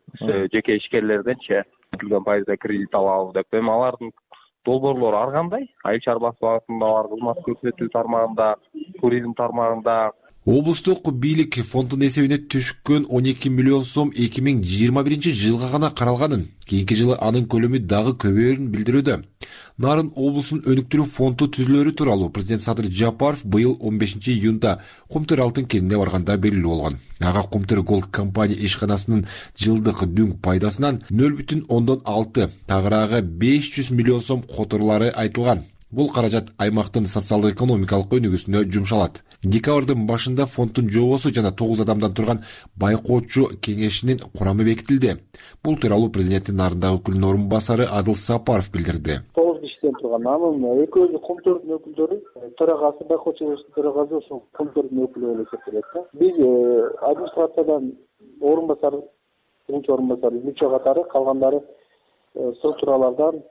Жеке ишкерлерденчи төлгөн пайызда кредит алабыз деп. Эми алардын долбоорлору ар кандай? Айыл чарбасы багытында бар, кызмат көрсөтүү тармагында, туризм тармагында. Облустук бийлик фонддун эсебине түшкөн он эки миллион сом эки миң жыйырма биринчи жылга гана каралганын, кийинки жылы анын көлөмү дагы көбөйөрүн билдирүүдө. Нарын облусун өнүктүрүү фонду түзүлөрү тууралуу президент Садыр Жапаров быйыл он бешинчи июнда Кумтөр алтын кенинде барганда белгилүү болгон. Ага Кумтөр Gold компания ишканасынын жылдык дүң пайдасынан нөл бүтүн ондон алты, тагыраагы беш жүз миллион сом которулары айтылган. Бул каражат аймактын социалдык экономикалык өнүгүүсүнө жумшалат. Декабрдын башында фонддун жобосу жана тогуз адамдан турган байкоочу кеңешинин курамы бекитилди. Бул тууралуу президенттин Нарындагы өкүлүнүн орун басары Адыл Сапаров билдирди. тогуз кишиден турган, анын экөөсү Кумтөрдүн өкүлдөрү, төрагасы байкоочу кеңештин төрагасы ошол Кумтөрдүн өкүлү болуп эсептелет да. Биз администрациядан орун басар, биринчи орун басар, үчөө катары, калгандары структуралардан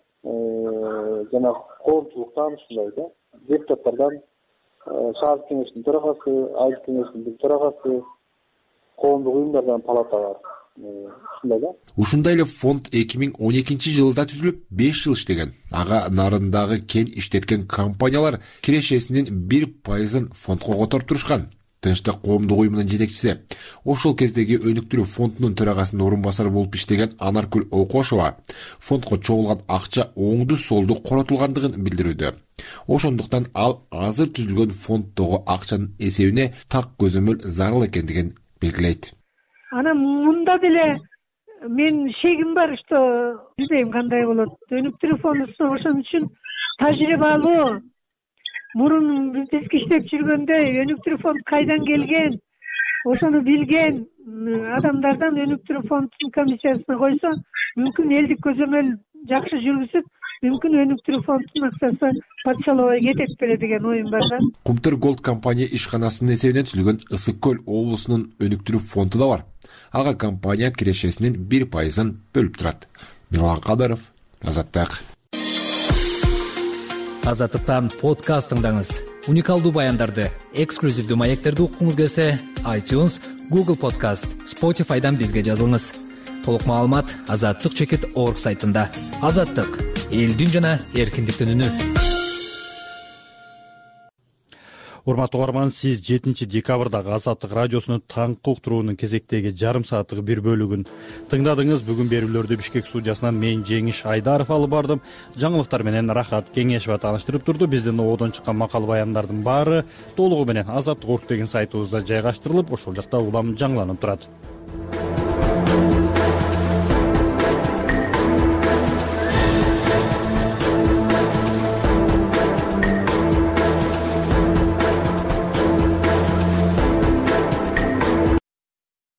жана коомчулуктан ушундай да, депутаттардан, шаар кеңештин төрагасы, айыл кеңештин төрагасы, коомдук уюмдардан палата бар. Ушундай да. Ушундай эле фонд эки миң он экинчи жылда түзүлүп беш жыл иштеген. Ага Нарындагы кен иштеткен компаниялар кирешесинин бир пайызын фондко которуп турушкан. Тынчтык коомдук уюмунун жетекчиси, ошол кездеги өнүктүрүү фондунун төрагасынын орун басары болуп иштеген Анаркүл Окошова фондко чогулган акча оңду солду коротулгандыгын билдирүүдө. Ошондуктан ал азыр түзүлгөн фонддогу акчанын эсебине так көзөмөл зарыл экендигин белгилейт. Анан мында деле мен шегим бар, что билбейм кандай болот. Өнүктүрүү фондусу ошон үчүн тажрыйбалуу. Мурун бизнеске иштеп жүргөндө өнүктүрүү фонд кайдан келген, ошону билген адамдардан өнүктүрүү фондунун комиссиясына койсо, мүмкүн элдик көзөмөл жакшы жүргүзүп, мүмкүн өнүктүрүү фондунун акчасы парчалабай кетет беле деген оюм бар да. Кумтөр Голд компания ишканасынын эсебинен түзүлгөн Ысык көл облусунун өнүктүрүү фонду да бар. Ага компания кирешесинин бир пайызын бөлүп турат. Милан Кадыров, Азаттык. Азаттыктан подкаст тыңдаңыз. Уникалдуу баяндарды, эксклюзивдүү маектерди уккуңуз келсе, iTunes, Google Podcast, Spotify'дан бизге жазылыңыз. Толук маалымат азаттык чекит орг сайтында. Азаттык — элдин жана эркиндиктин үнү. Урматтуу угарман, сиз жетинчи декабрдагы Азаттык радиосунун таңкы уктуруунун кезектеги жарым сааттык бир бөлүгүн тыңдадыңыз. Бүгүн берүүлөрдү Бишкек студиясынан мен Жеңиш Айдаров алып бардым. Жаңылыктар менен Рахат Кеңешова тааныштырып турду. Биздин ободон чыккан макал баяндардын баары толугу менен азаттык орг деген сайтыбызда жайгаштырылып, ошол жакта улам жаңыланып турат.